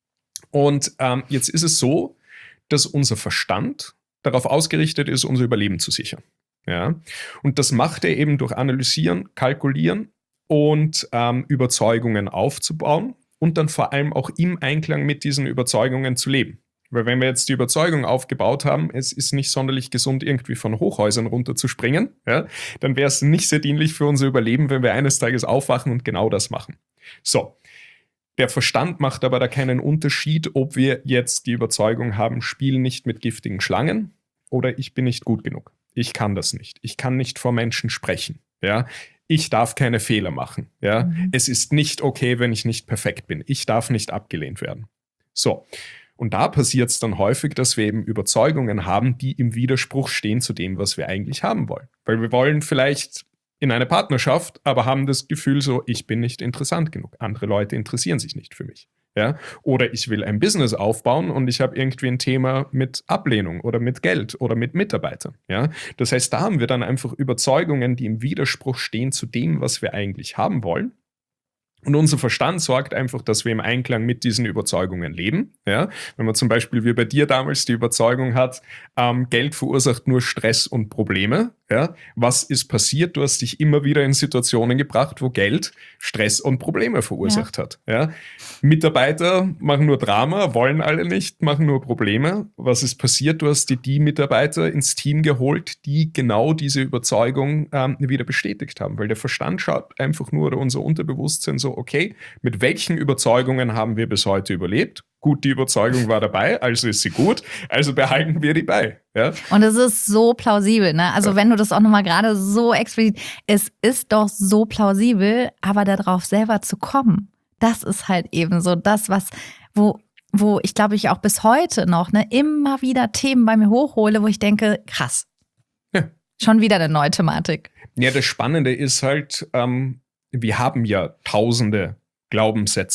Und ähm, jetzt ist es so, dass unser Verstand darauf ausgerichtet ist, unser Überleben zu sichern. Ja? Und das macht er eben durch Analysieren, Kalkulieren und ähm, Überzeugungen aufzubauen. Und dann vor allem auch im Einklang mit diesen Überzeugungen zu leben. Weil wenn wir jetzt die Überzeugung aufgebaut haben, es ist nicht sonderlich gesund, irgendwie von Hochhäusern runterzuspringen, ja, dann wäre es nicht sehr dienlich für unser Überleben, wenn wir eines Tages aufwachen und genau das machen. So, der Verstand macht aber da keinen Unterschied, ob wir jetzt die Überzeugung haben, spiel nicht mit giftigen Schlangen oder ich bin nicht gut genug. Ich kann das nicht. Ich kann nicht vor Menschen sprechen. Ja. Ich darf keine Fehler machen. Ja? Mhm. Es ist nicht okay, wenn ich nicht perfekt bin. Ich darf nicht abgelehnt werden. So, und da passiert es dann häufig, dass wir eben Überzeugungen haben, die im Widerspruch stehen zu dem, was wir eigentlich haben wollen. Weil wir wollen vielleicht in eine Partnerschaft, aber haben das Gefühl so, ich bin nicht interessant genug. Andere Leute interessieren sich nicht für mich. Ja? Oder ich will ein Business aufbauen und ich habe irgendwie ein Thema mit Ablehnung oder mit Geld oder mit Mitarbeitern. Ja? Das heißt, da haben wir dann einfach Überzeugungen, die im Widerspruch stehen zu dem, was wir eigentlich haben wollen. Und unser Verstand sorgt einfach, dass wir im Einklang mit diesen Überzeugungen leben. Ja? Wenn man zum Beispiel wie bei dir damals die Überzeugung hat, ähm, Geld verursacht nur Stress und Probleme. Ja? Was ist passiert? Du hast dich immer wieder in Situationen gebracht, wo Geld Stress und Probleme verursacht ja. hat. Ja? Mitarbeiter machen nur Drama, wollen alle nicht, machen nur Probleme. Was ist passiert? Du hast dir die Mitarbeiter ins Team geholt, die genau diese Überzeugung ähm, wieder bestätigt haben. Weil der Verstand schaut einfach nur, oder unser Unterbewusstsein so, okay, mit welchen Überzeugungen haben wir bis heute überlebt? Gut, die Überzeugung war dabei, also ist sie gut, also behalten wir die bei. Ja? Und es ist so plausibel, ne? Also ja. wenn du das auch nochmal gerade so explizit, es ist doch so plausibel, aber darauf selber zu kommen, das ist halt eben so das, was, wo, wo ich glaube ich auch bis heute noch ne, immer wieder Themen bei mir hochhole, wo ich denke, krass, ja. schon wieder eine neue Thematik. Ja, das Spannende ist halt, ähm, wir haben ja tausende Glaubenssätze.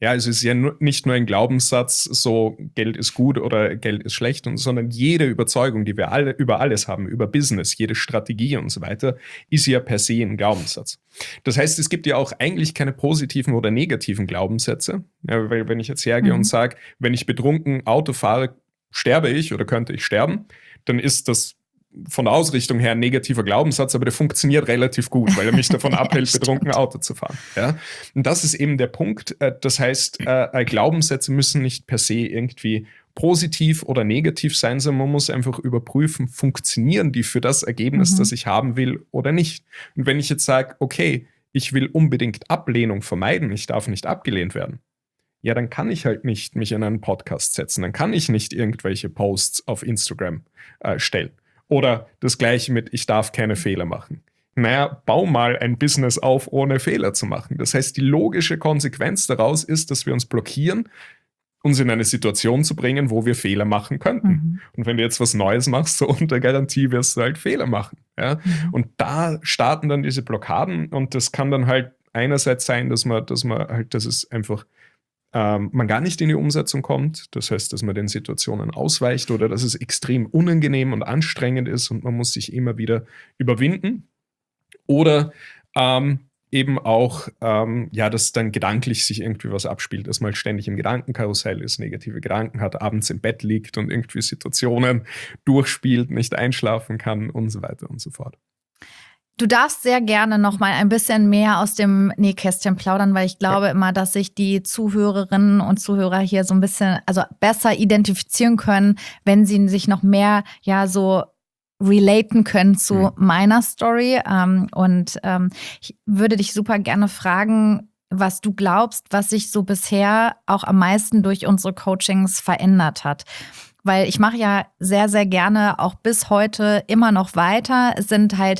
Ja, also es ist ja nur, nicht nur ein Glaubenssatz, so Geld ist gut oder Geld ist schlecht, und, sondern jede Überzeugung, die wir alle über alles haben, über Business, jede Strategie und so weiter, ist ja per se ein Glaubenssatz. Das heißt, es gibt ja auch eigentlich keine positiven oder negativen Glaubenssätze. Ja, weil wenn ich jetzt hergehe mhm. und sage, wenn ich betrunken Auto fahre, sterbe ich oder könnte ich sterben, dann ist das von der Ausrichtung her ein negativer Glaubenssatz, aber der funktioniert relativ gut, weil er mich davon abhält, ja, betrunken Auto zu fahren. Ja? Und das ist eben der Punkt. Das heißt, äh, Glaubenssätze müssen nicht per se irgendwie positiv oder negativ sein, sondern man muss einfach überprüfen, funktionieren die für das Ergebnis, mhm. das ich haben will oder nicht. Und wenn ich jetzt sage, okay, ich will unbedingt Ablehnung vermeiden, ich darf nicht abgelehnt werden, ja, dann kann ich halt nicht mich in einen Podcast setzen, dann kann ich nicht irgendwelche Posts auf Instagram äh, stellen. Oder das Gleiche mit, ich darf keine Fehler machen. Naja, bau mal ein Business auf, ohne Fehler zu machen. Das heißt, die logische Konsequenz daraus ist, dass wir uns blockieren, uns in eine Situation zu bringen, wo wir Fehler machen könnten. Mhm. Und wenn du jetzt was Neues machst, so unter Garantie wirst du halt Fehler machen. Ja? Mhm. Und da starten dann diese Blockaden, und das kann dann halt einerseits sein, dass man, dass man halt, dass es einfach ähm, man gar nicht in die Umsetzung kommt. Das heißt, dass man den Situationen ausweicht oder dass es extrem unangenehm und anstrengend ist und man muss sich immer wieder überwinden. Oder ähm, eben auch, ähm, ja, dass dann gedanklich sich irgendwie was abspielt, dass man halt ständig im Gedankenkarussell ist, negative Gedanken hat, abends im Bett liegt und irgendwie Situationen durchspielt, nicht einschlafen kann und so weiter und so fort. Du darfst sehr gerne noch mal ein bisschen mehr aus dem Nähkästchen plaudern, weil ich glaube ja. immer, dass sich die Zuhörerinnen und Zuhörer hier so ein bisschen, also besser identifizieren können, wenn sie sich noch mehr, ja, so relaten können zu mhm. meiner Story. Ähm, und ähm, ich würde dich super gerne fragen, was du glaubst, was sich so bisher auch am meisten durch unsere Coachings verändert hat. Weil ich mache ja sehr, sehr gerne auch bis heute immer noch weiter. Es sind halt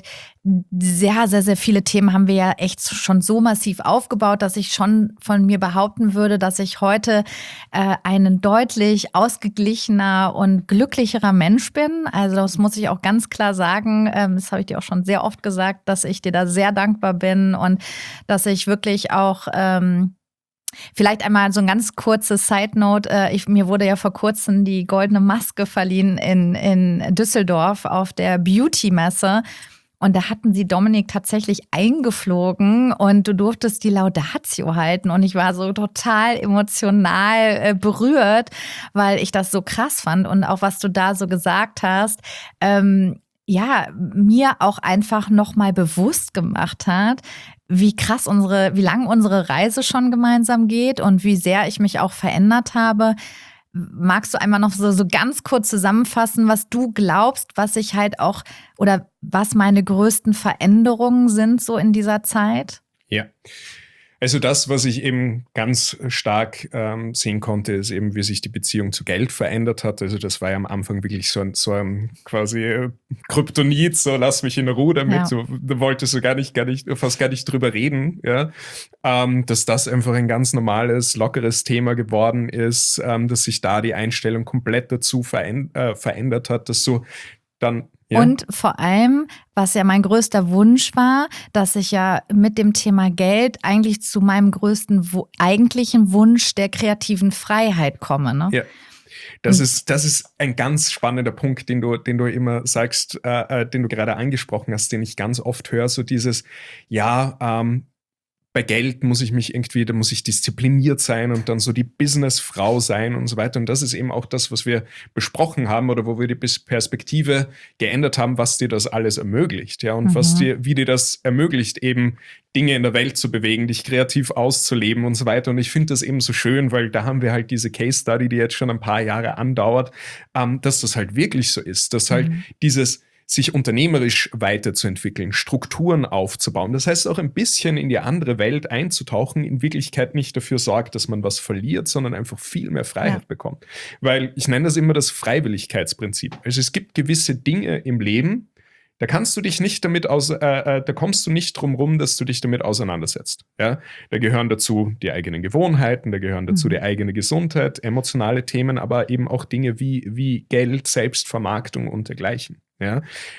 sehr, sehr, sehr viele Themen haben wir ja echt schon so massiv aufgebaut, dass ich schon von mir behaupten würde, dass ich heute äh, ein deutlich ausgeglichener und glücklicherer Mensch bin. Also das muss ich auch ganz klar sagen. Ähm, das habe ich dir auch schon sehr oft gesagt, dass ich dir da sehr dankbar bin und dass ich wirklich auch ähm, vielleicht einmal so ein ganz kurzes Side-Note. Äh, ich, mir wurde ja vor kurzem die Goldene Maske verliehen in, in Düsseldorf auf der Beauty-Messe. Und da hatten sie Dominik tatsächlich eingeflogen und du durftest die Laudatio halten. Und ich war so total emotional äh, berührt, weil ich das so krass fand. Und auch was du da so gesagt hast, ähm, ja, mir auch einfach nochmal bewusst gemacht hat, wie krass unsere, wie lang unsere Reise schon gemeinsam geht und wie sehr ich mich auch verändert habe. Magst du einmal noch so, so ganz kurz zusammenfassen, was du glaubst, was ich halt auch oder was meine größten Veränderungen sind so in dieser Zeit? Ja. Also das, was ich eben ganz stark ähm, sehen konnte, ist eben, wie sich die Beziehung zu Geld verändert hat. Also das war ja am Anfang wirklich so ein, so ein quasi äh, Kryptonit, so lass mich in Ruhe damit. Ja. So, da wolltest du gar nicht, gar nicht, fast gar nicht drüber reden, ja. Ähm, dass das einfach ein ganz normales, lockeres Thema geworden ist, ähm, dass sich da die Einstellung komplett dazu veränd- äh, verändert hat, dass so dann Ja. Und vor allem, was ja mein größter Wunsch war, dass ich ja mit dem Thema Geld eigentlich zu meinem größten wo- eigentlichen Wunsch der kreativen Freiheit komme. Ne? Ja. Das ist, das ist ein ganz spannender Punkt, den du, den du immer sagst, äh, äh, den du gerade angesprochen hast, den ich ganz oft höre, so dieses, ja, ähm, bei Geld muss ich mich irgendwie, da muss ich diszipliniert sein und dann so die Businessfrau sein und so weiter. Und das ist eben auch das, was wir besprochen haben oder wo wir die Perspektive geändert haben, was dir das alles ermöglicht. Ja, und mhm. was dir, wie dir das ermöglicht, eben Dinge in der Welt zu bewegen, dich kreativ auszuleben und so weiter. Und ich finde das eben so schön, weil da haben wir halt diese Case Study, die jetzt schon ein paar Jahre andauert, ähm, dass das halt wirklich so ist, dass halt mhm. dieses sich unternehmerisch weiterzuentwickeln, Strukturen aufzubauen. Das heißt auch ein bisschen in die andere Welt einzutauchen, in Wirklichkeit nicht dafür sorgt, dass man was verliert, sondern einfach viel mehr Freiheit ja. bekommt. Weil ich nenne das immer das Freiwilligkeitsprinzip. Also es gibt gewisse Dinge im Leben, da kannst du dich nicht damit aus, äh, äh, da kommst du nicht drum rum, dass du dich damit auseinandersetzt. Ja? Da gehören dazu die eigenen Gewohnheiten, da gehören dazu mhm. die eigene Gesundheit, emotionale Themen, aber eben auch Dinge wie, wie Geld, Selbstvermarktung und dergleichen. Ja?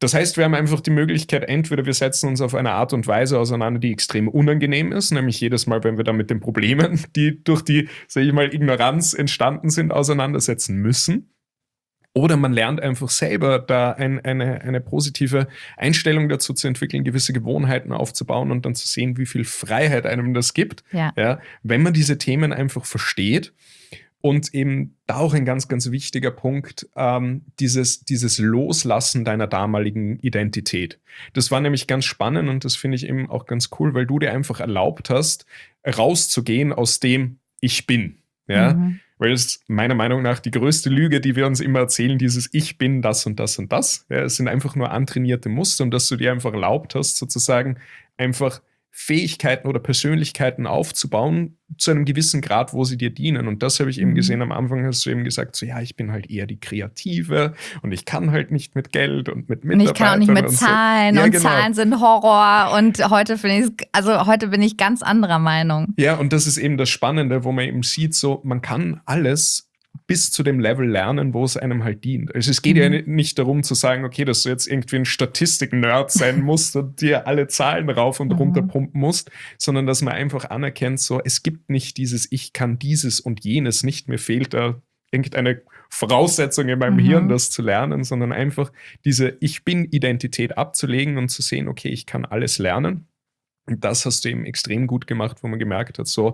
Das heißt, wir haben einfach die Möglichkeit, entweder wir setzen uns auf eine Art und Weise auseinander, die extrem unangenehm ist, nämlich jedes Mal, wenn wir dann mit den Problemen, die durch die, sag ich mal, Ignoranz entstanden sind, auseinandersetzen müssen. Oder man lernt einfach selber da ein, eine, eine positive Einstellung dazu zu entwickeln, gewisse Gewohnheiten aufzubauen und dann zu sehen, wie viel Freiheit einem das gibt, Ja. Ja, wenn man diese Themen einfach versteht. Und eben da auch ein ganz, ganz wichtiger Punkt, ähm, dieses, dieses Loslassen deiner damaligen Identität. Das war nämlich ganz spannend und das finde ich eben auch ganz cool, weil du dir einfach erlaubt hast, rauszugehen aus dem Ich bin. Ja? Mhm. Weil es meiner Meinung nach die größte Lüge, die wir uns immer erzählen, dieses Ich bin das und das und das. Ja, es sind einfach nur antrainierte Muster und dass du dir einfach erlaubt hast, sozusagen einfach Fähigkeiten oder Persönlichkeiten aufzubauen zu einem gewissen Grad, wo sie dir dienen. Und das habe ich eben Mhm. gesehen. Am Anfang hast du eben gesagt, so ja, ich bin halt eher die Kreative und ich kann halt nicht mit Geld und mit Und Mitarbeitern. ich kann auch nicht mit und so. Zahlen Ja, und genau. Zahlen sind Horror und heute finde ich, also heute bin ich ganz anderer Meinung. Ja, und das ist eben das Spannende, wo man eben sieht, so man kann alles bis zu dem Level lernen, wo es einem halt dient. Also es geht Mhm. ja nicht darum zu sagen, okay, dass du jetzt irgendwie ein Statistik-Nerd sein musst und dir alle Zahlen rauf und Mhm. runter pumpen musst, sondern dass man einfach anerkennt, so es gibt nicht dieses Ich kann dieses und jenes nicht, mir fehlt da irgendeine Voraussetzung in meinem Mhm. Hirn, das zu lernen, sondern einfach diese Ich-Bin-Identität abzulegen und zu sehen, okay, ich kann alles lernen. Und das hast du eben extrem gut gemacht, wo man gemerkt hat, so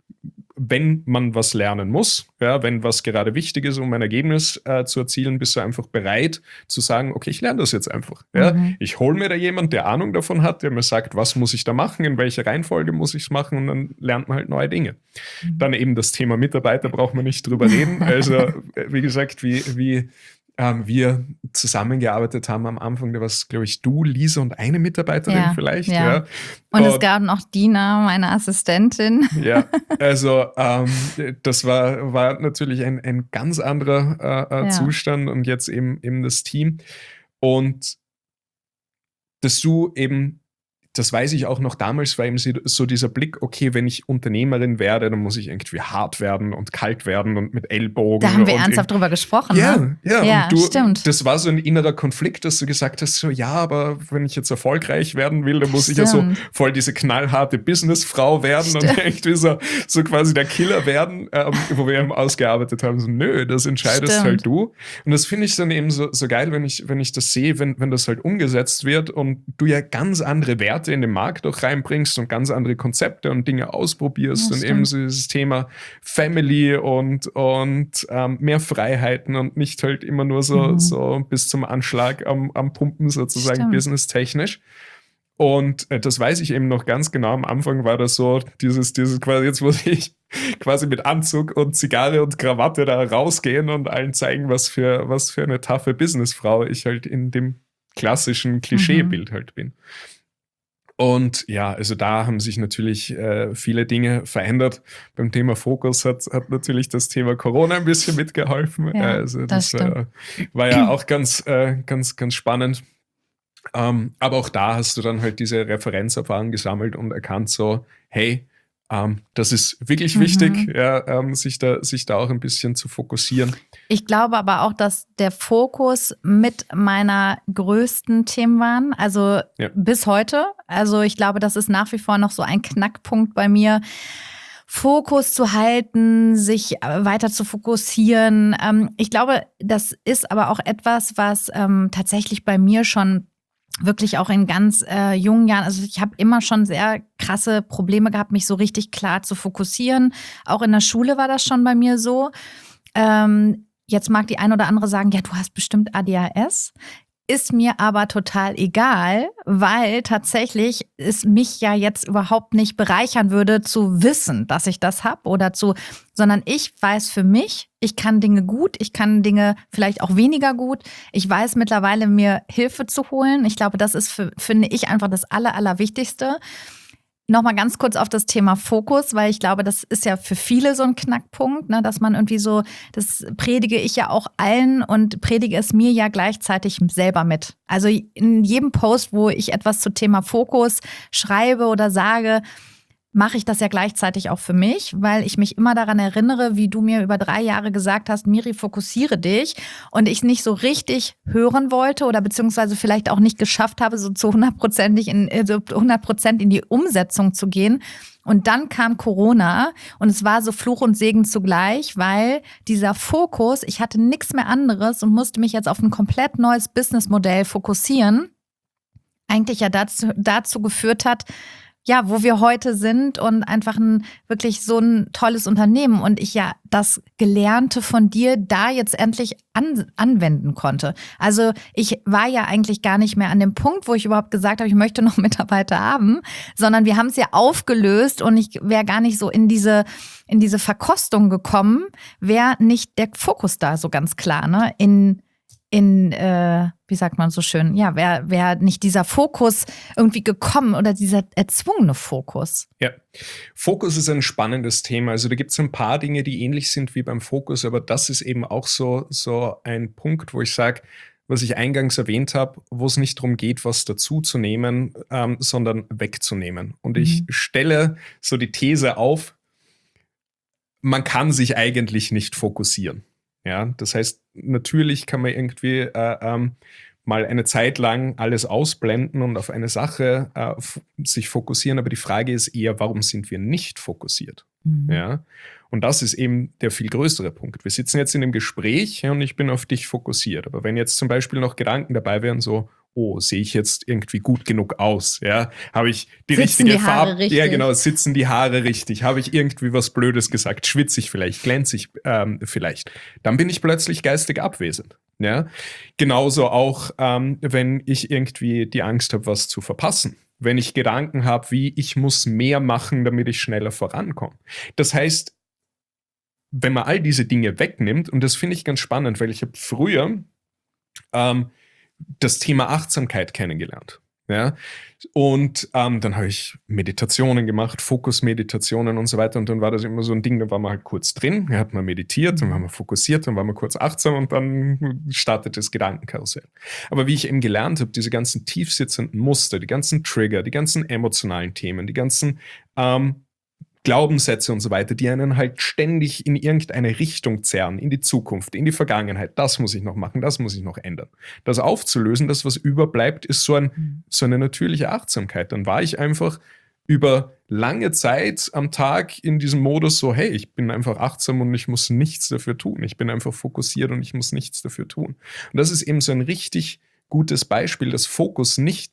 wenn man was lernen muss, ja, wenn was gerade wichtig ist, um ein Ergebnis äh, zu erzielen, bist du einfach bereit zu sagen, okay, ich lerne das jetzt einfach. Ja. Mhm. Ich hole mir da jemand, der Ahnung davon hat, der mir sagt, was muss ich da machen, in welcher Reihenfolge muss ich es machen und dann lernt man halt neue Dinge. Mhm. Dann eben das Thema Mitarbeiter, braucht man nicht drüber reden. Also wie gesagt, wie, wie ähm, wir zusammengearbeitet haben am Anfang, da war es, glaube ich, du, Lisa und eine Mitarbeiterin Ja, vielleicht. ja. Ja. Und es Und- gab noch Dina, meine Assistentin. Ja, also ähm, das war, war natürlich ein, ein ganz anderer äh, äh, Ja. Zustand und jetzt eben, eben das Team. Und dass du eben, das weiß ich auch noch damals, war eben so dieser Blick, okay, wenn ich Unternehmerin werde, dann muss ich irgendwie hart werden und kalt werden und mit Ellbogen. Da haben wir und ernsthaft drüber gesprochen, ja, ne? ja, Ja, und du, stimmt. das war so ein innerer Konflikt, dass du gesagt hast, so ja, aber wenn ich jetzt erfolgreich werden will, dann muss ich ja so Stimmt. voll diese knallharte Businessfrau werden und Stimmt. irgendwie so, so quasi der Killer werden, ähm, wo wir eben ausgearbeitet haben, so nö, das entscheidest Stimmt. halt du. Und das finde ich dann eben so, so geil, wenn ich, wenn ich das sehe, wenn, wenn das halt umgesetzt wird und du ja ganz andere Werte in den Markt auch reinbringst und ganz andere Konzepte und Dinge ausprobierst Ja, und stimmt. eben so dieses Thema Family und, und ähm, mehr Freiheiten und nicht halt immer nur so, Mhm. so bis zum Anschlag am, am Pumpen sozusagen Stimmt. businesstechnisch. Und äh, das weiß ich eben noch ganz genau. Am Anfang war das so, dieses, dieses quasi, jetzt muss ich quasi mit Anzug und Zigarre und Krawatte da rausgehen und allen zeigen, was für, was für eine taffe Businessfrau ich halt in dem klassischen Klischeebild halt bin. Und ja, also da haben sich natürlich äh, viele Dinge verändert. Beim Thema Fokus hat, hat natürlich das Thema Corona ein bisschen mitgeholfen. Ja, also das das äh, war ja auch ganz, äh, ganz, ganz spannend. Ähm, aber auch da hast du dann halt diese Referenzerfahrung gesammelt und erkannt so, hey, ähm, das ist wirklich Mhm. wichtig, ja, ähm, sich, da, sich da auch ein bisschen zu fokussieren. Ich glaube aber auch, dass der Fokus mit meiner größten Themen waren, also Ja. bis heute. Also ich glaube, das ist nach wie vor noch so ein Knackpunkt bei mir. Fokus zu halten, sich äh, weiter zu fokussieren. Ähm, ich glaube, das ist aber auch etwas, was ähm, tatsächlich bei mir schon wirklich auch in ganz äh, jungen Jahren, also ich habe immer schon sehr krasse Probleme gehabt, mich so richtig klar zu fokussieren. Auch in der Schule war das schon bei mir so. Ähm, jetzt mag die eine oder andere sagen, ja, du hast bestimmt A D H S. Ist mir aber total egal, weil tatsächlich es mich ja jetzt überhaupt nicht bereichern würde, zu wissen, dass ich das habe oder zu, sondern ich weiß für mich, ich kann Dinge gut, ich kann Dinge vielleicht auch weniger gut. Ich weiß mittlerweile, mir Hilfe zu holen. Ich glaube, das ist, für, finde ich, einfach das Aller, Allerwichtigste. Nochmal ganz kurz auf das Thema Fokus, weil ich glaube, das ist ja für viele so ein Knackpunkt, ne, dass man irgendwie so, das predige ich ja auch allen und predige es mir ja gleichzeitig selber mit. Also in jedem Post, wo ich etwas zum Thema Fokus schreibe oder sage, mache ich das ja gleichzeitig auch für mich, weil ich mich immer daran erinnere, wie du mir über drei Jahre gesagt hast, Miri, fokussiere dich, und ich nicht so richtig hören wollte oder beziehungsweise vielleicht auch nicht geschafft habe, so zu hundert Prozent in, also hundert Prozent in die Umsetzung zu gehen. Und dann kam Corona und es war so Fluch und Segen zugleich, weil dieser Fokus, ich hatte nichts mehr anderes und musste mich jetzt auf ein komplett neues Businessmodell fokussieren, eigentlich ja dazu, dazu geführt hat, ja, wo wir heute sind und einfach ein wirklich so ein tolles Unternehmen und ich ja das Gelernte von dir da jetzt endlich an, anwenden konnte. Also ich war ja eigentlich gar nicht mehr an dem Punkt, wo ich überhaupt gesagt habe, ich möchte noch Mitarbeiter haben, sondern wir haben es ja aufgelöst und ich wäre gar nicht so in diese in diese Verkostung gekommen, wäre nicht der Fokus da so ganz klar, ne? In in, äh, wie sagt man so schön, ja, wäre wär nicht dieser Fokus irgendwie gekommen oder dieser erzwungene Fokus. Ja, Fokus ist ein spannendes Thema. Also da gibt es ein paar Dinge, die ähnlich sind wie beim Fokus, aber das ist eben auch so, so ein Punkt, wo ich sage, was ich eingangs erwähnt habe, wo es nicht darum geht, was dazu zu nehmen, ähm, sondern wegzunehmen. Und ich Mhm. stelle so die These auf, man kann sich eigentlich nicht fokussieren. Ja, das heißt, natürlich kann man irgendwie äh, ähm, mal eine Zeit lang alles ausblenden und auf eine Sache äh, f- sich fokussieren, aber die Frage ist eher, warum sind wir nicht fokussiert? Mhm. Ja, und das ist eben der viel größere Punkt. Wir sitzen jetzt in einem Gespräch, ja, und ich bin auf dich fokussiert. Aber wenn jetzt zum Beispiel noch Gedanken dabei wären, so, oh, sehe ich jetzt irgendwie gut genug aus? Ja, habe ich die Sitzen richtige die Haare Farbe? richtig? Ja, genau, sitzen die Haare richtig? Habe ich irgendwie was Blödes gesagt? Schwitze ich vielleicht? Glänze ich ähm, vielleicht? Dann bin ich plötzlich geistig abwesend. Ja, genauso auch, ähm, wenn ich irgendwie die Angst habe, was zu verpassen. Wenn ich Gedanken habe, wie ich muss mehr machen, damit ich schneller vorankomme. Das heißt, wenn man all diese Dinge wegnimmt, und das finde ich ganz spannend, weil ich habe früher ähm, das Thema Achtsamkeit kennengelernt. Ja? Und ähm, dann habe ich Meditationen gemacht, Fokusmeditationen und so weiter. Und dann war das immer so ein Ding, da war man halt kurz drin, da hat man meditiert, dann war man fokussiert, dann war man kurz achtsam und dann startet das Gedankenkarussell. Aber wie ich eben gelernt habe, diese ganzen tiefsitzenden Muster, die ganzen Trigger, die ganzen emotionalen Themen, die ganzen ähm, Glaubenssätze und so weiter, die einen halt ständig in irgendeine Richtung zerren, in die Zukunft, in die Vergangenheit. Das muss ich noch machen, das muss ich noch ändern. Das aufzulösen, das, was überbleibt, ist so, ein, so eine natürliche Achtsamkeit. Dann war ich einfach über lange Zeit am Tag in diesem Modus so, hey, ich bin einfach achtsam und ich muss nichts dafür tun. Ich bin einfach fokussiert und ich muss nichts dafür tun. Und das ist eben so ein richtig gutes Beispiel, dass Fokus nicht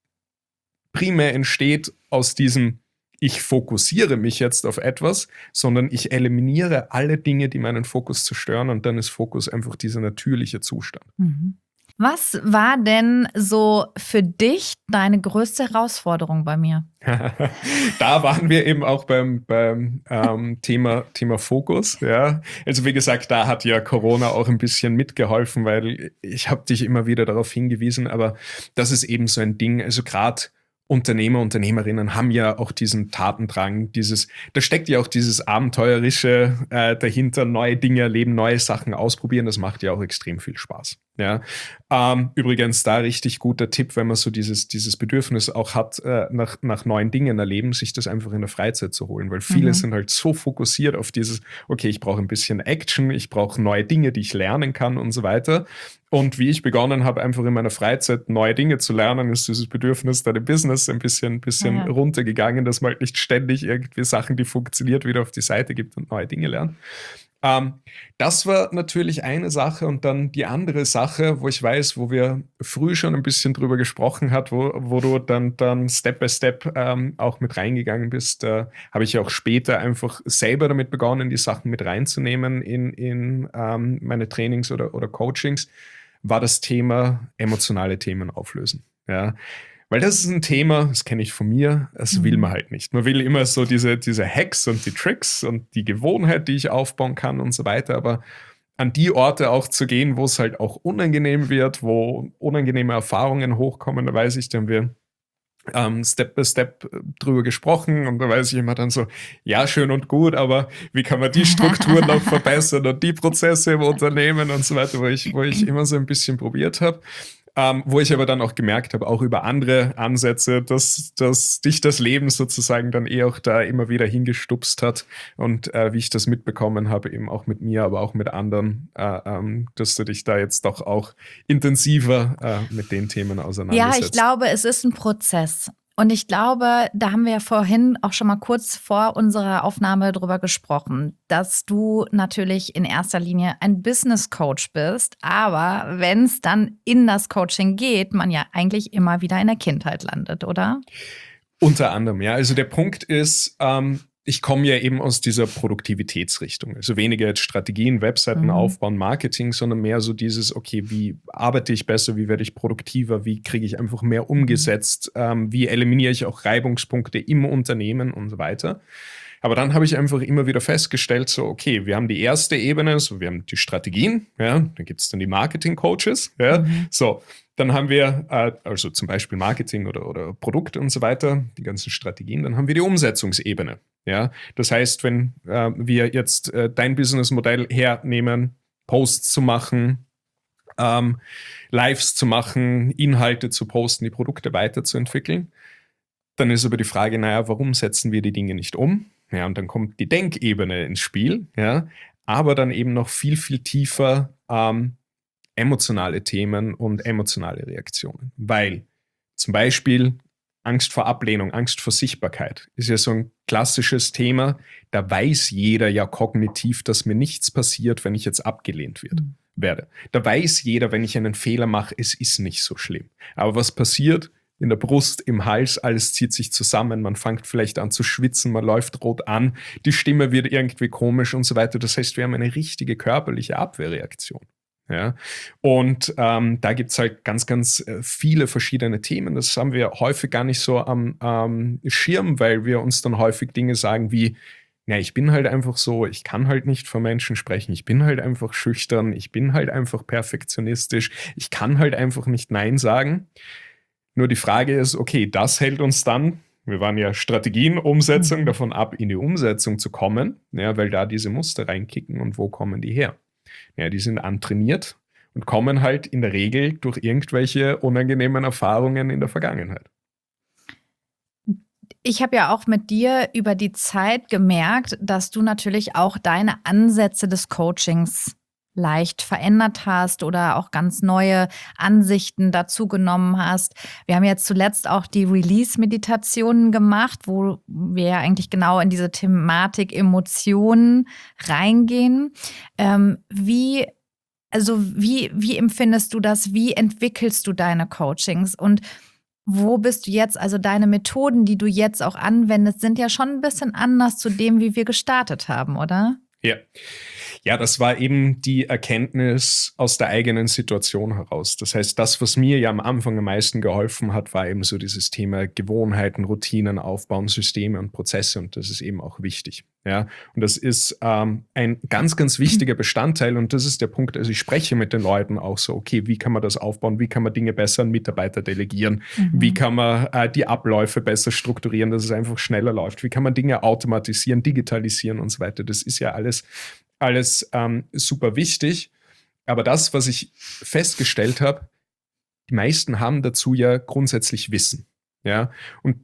primär entsteht aus diesem ich fokussiere mich jetzt auf etwas, sondern ich eliminiere alle Dinge, die meinen Fokus zerstören, und dann ist Fokus einfach dieser natürliche Zustand. Mhm. Was war denn so für dich deine größte Herausforderung bei mir? Da waren wir eben auch beim, beim ähm, Thema, Thema Fokus. Ja. Also wie gesagt, da hat ja Corona auch ein bisschen mitgeholfen, weil ich habe dich immer wieder darauf hingewiesen, aber das ist eben so ein Ding, also gerade Unternehmer, Unternehmerinnen haben ja auch diesen Tatendrang, dieses, da steckt ja auch dieses Abenteuerische äh, dahinter, neue Dinge erleben, neue Sachen ausprobieren, das macht ja auch extrem viel Spaß. Ja. Ähm, übrigens da richtig guter Tipp, wenn man so dieses, dieses Bedürfnis auch hat, äh, nach, nach neuen Dingen erleben, sich das einfach in der Freizeit zu holen, weil viele Mhm. sind halt so fokussiert auf dieses, okay, ich brauche ein bisschen Action, ich brauche neue Dinge, die ich lernen kann und so weiter. Und wie ich begonnen habe, einfach in meiner Freizeit neue Dinge zu lernen, ist dieses Bedürfnis dann im Business ein bisschen, bisschen Ja. runtergegangen, dass man halt nicht ständig irgendwie Sachen, die funktioniert, wieder auf die Seite gibt und neue Dinge lernt. Ähm, das war natürlich eine Sache, und dann die andere Sache, wo ich weiß, wo wir früh schon ein bisschen drüber gesprochen hat, wo, wo du dann, dann Step by Step ähm, auch mit reingegangen bist, äh, habe ich auch später einfach selber damit begonnen, die Sachen mit reinzunehmen in, in ähm, meine Trainings oder, oder Coachings, war das Thema emotionale Themen auflösen. Ja. Weil das ist ein Thema, das kenne ich von mir, das Mhm. will man halt nicht. Man will immer so diese, diese Hacks und die Tricks und die Gewohnheit, die ich aufbauen kann und so weiter, aber an die Orte auch zu gehen, wo es halt auch unangenehm wird, wo unangenehme Erfahrungen hochkommen, da weiß ich, da haben wir ähm, Step by Step drüber gesprochen, und da weiß ich immer dann so, ja, schön und gut, aber wie kann man die Strukturen noch verbessern und die Prozesse im Unternehmen und so weiter, wo ich, wo ich immer so ein bisschen probiert habe. Ähm, wo ich aber dann auch gemerkt habe, auch über andere Ansätze, dass, dass dich das Leben sozusagen dann eh auch da immer wieder hingestupst hat und äh, wie ich das mitbekommen habe, eben auch mit mir, aber auch mit anderen, äh, ähm, dass du dich da jetzt doch auch intensiver äh, mit den Themen Ja, auseinandersetzt. ich glaube, es ist ein Prozess. Und ich glaube, da haben wir ja vorhin auch schon mal kurz vor unserer Aufnahme drüber gesprochen, dass du natürlich in erster Linie ein Business Coach bist, aber wenn es dann in das Coaching geht, man ja eigentlich immer wieder in der Kindheit landet, oder? Unter anderem, ja. Also der Punkt ist, ähm, ich komme ja eben aus dieser Produktivitätsrichtung. Also weniger jetzt Strategien, Webseiten Mhm. aufbauen, Marketing, sondern mehr so dieses, okay, wie arbeite ich besser, wie werde ich produktiver, wie kriege ich einfach mehr umgesetzt, ähm, wie eliminiere ich auch Reibungspunkte im Unternehmen und so weiter. Aber dann habe ich einfach immer wieder festgestellt, so, okay, wir haben die erste Ebene, so, wir haben die Strategien, ja, dann gibt es dann die Marketing-Coaches, ja, Mhm. so, dann haben wir, äh, also zum Beispiel Marketing oder, oder Produkte und so weiter, die ganzen Strategien, dann haben wir die Umsetzungsebene, ja, das heißt, wenn äh, wir jetzt äh, dein Businessmodell hernehmen, Posts zu machen, ähm, Lives zu machen, Inhalte zu posten, die Produkte weiterzuentwickeln, dann ist aber die Frage, naja, warum setzen wir die Dinge nicht um? Ja, und dann kommt die Denkebene ins Spiel, ja, aber dann eben noch viel, viel tiefer ähm, emotionale Themen und emotionale Reaktionen. Weil zum Beispiel Angst vor Ablehnung, Angst vor Sichtbarkeit ist ja so ein klassisches Thema. Da weiß jeder ja kognitiv, dass mir nichts passiert, wenn ich jetzt abgelehnt wird, Mhm. werde. Da weiß jeder, wenn ich einen Fehler mache, es ist nicht so schlimm. Aber was passiert? In der Brust, im Hals, alles zieht sich zusammen, man fängt vielleicht an zu schwitzen, man läuft rot an, die Stimme wird irgendwie komisch und so weiter. Das heißt, wir haben eine richtige körperliche Abwehrreaktion. Ja? Und ähm, da gibt es halt ganz, ganz äh, viele verschiedene Themen. Das haben wir häufig gar nicht so am ähm, Schirm, weil wir uns dann häufig Dinge sagen wie, ja, ich bin halt einfach so, ich kann halt nicht vor Menschen sprechen, ich bin halt einfach schüchtern, ich bin halt einfach perfektionistisch, ich kann halt einfach nicht Nein sagen. Nur die Frage ist, okay, das hält uns dann, wir waren ja Strategien, Umsetzung, Mhm. davon ab, in die Umsetzung zu kommen, ja, weil da diese Muster reinkicken und wo kommen die her? Ja, die sind antrainiert und kommen halt in der Regel durch irgendwelche unangenehmen Erfahrungen in der Vergangenheit. Ich habe ja auch mit dir über die Zeit gemerkt, dass du natürlich auch deine Ansätze des Coachings leicht verändert hast oder auch ganz neue Ansichten dazu genommen hast. Wir haben jetzt zuletzt auch die Release-Meditationen gemacht, wo wir ja eigentlich genau in diese Thematik Emotionen reingehen. Ähm, wie, also wie, wie empfindest du das? Wie entwickelst du deine Coachings? Und wo bist du jetzt? Also deine Methoden, die du jetzt auch anwendest, sind ja schon ein bisschen anders zu dem, wie wir gestartet haben, oder? Ja. Ja, das war eben die Erkenntnis aus der eigenen Situation heraus. Das heißt, das, was mir ja am Anfang am meisten geholfen hat, war eben so dieses Thema Gewohnheiten, Routinen aufbauen, Systeme und Prozesse. Und das ist eben auch wichtig. Ja, und das ist ähm, ein ganz, ganz wichtiger Bestandteil. Und das ist der Punkt, also ich spreche mit den Leuten auch so, okay, wie kann man das aufbauen? Wie kann man Dinge besser an Mitarbeiter delegieren? Mhm. Wie kann man äh, die Abläufe besser strukturieren, dass es einfach schneller läuft? Wie kann man Dinge automatisieren, digitalisieren und so weiter? Das ist ja alles Alles ähm, super wichtig. Aber das, was ich festgestellt habe, die meisten haben dazu ja grundsätzlich Wissen. Ja? Und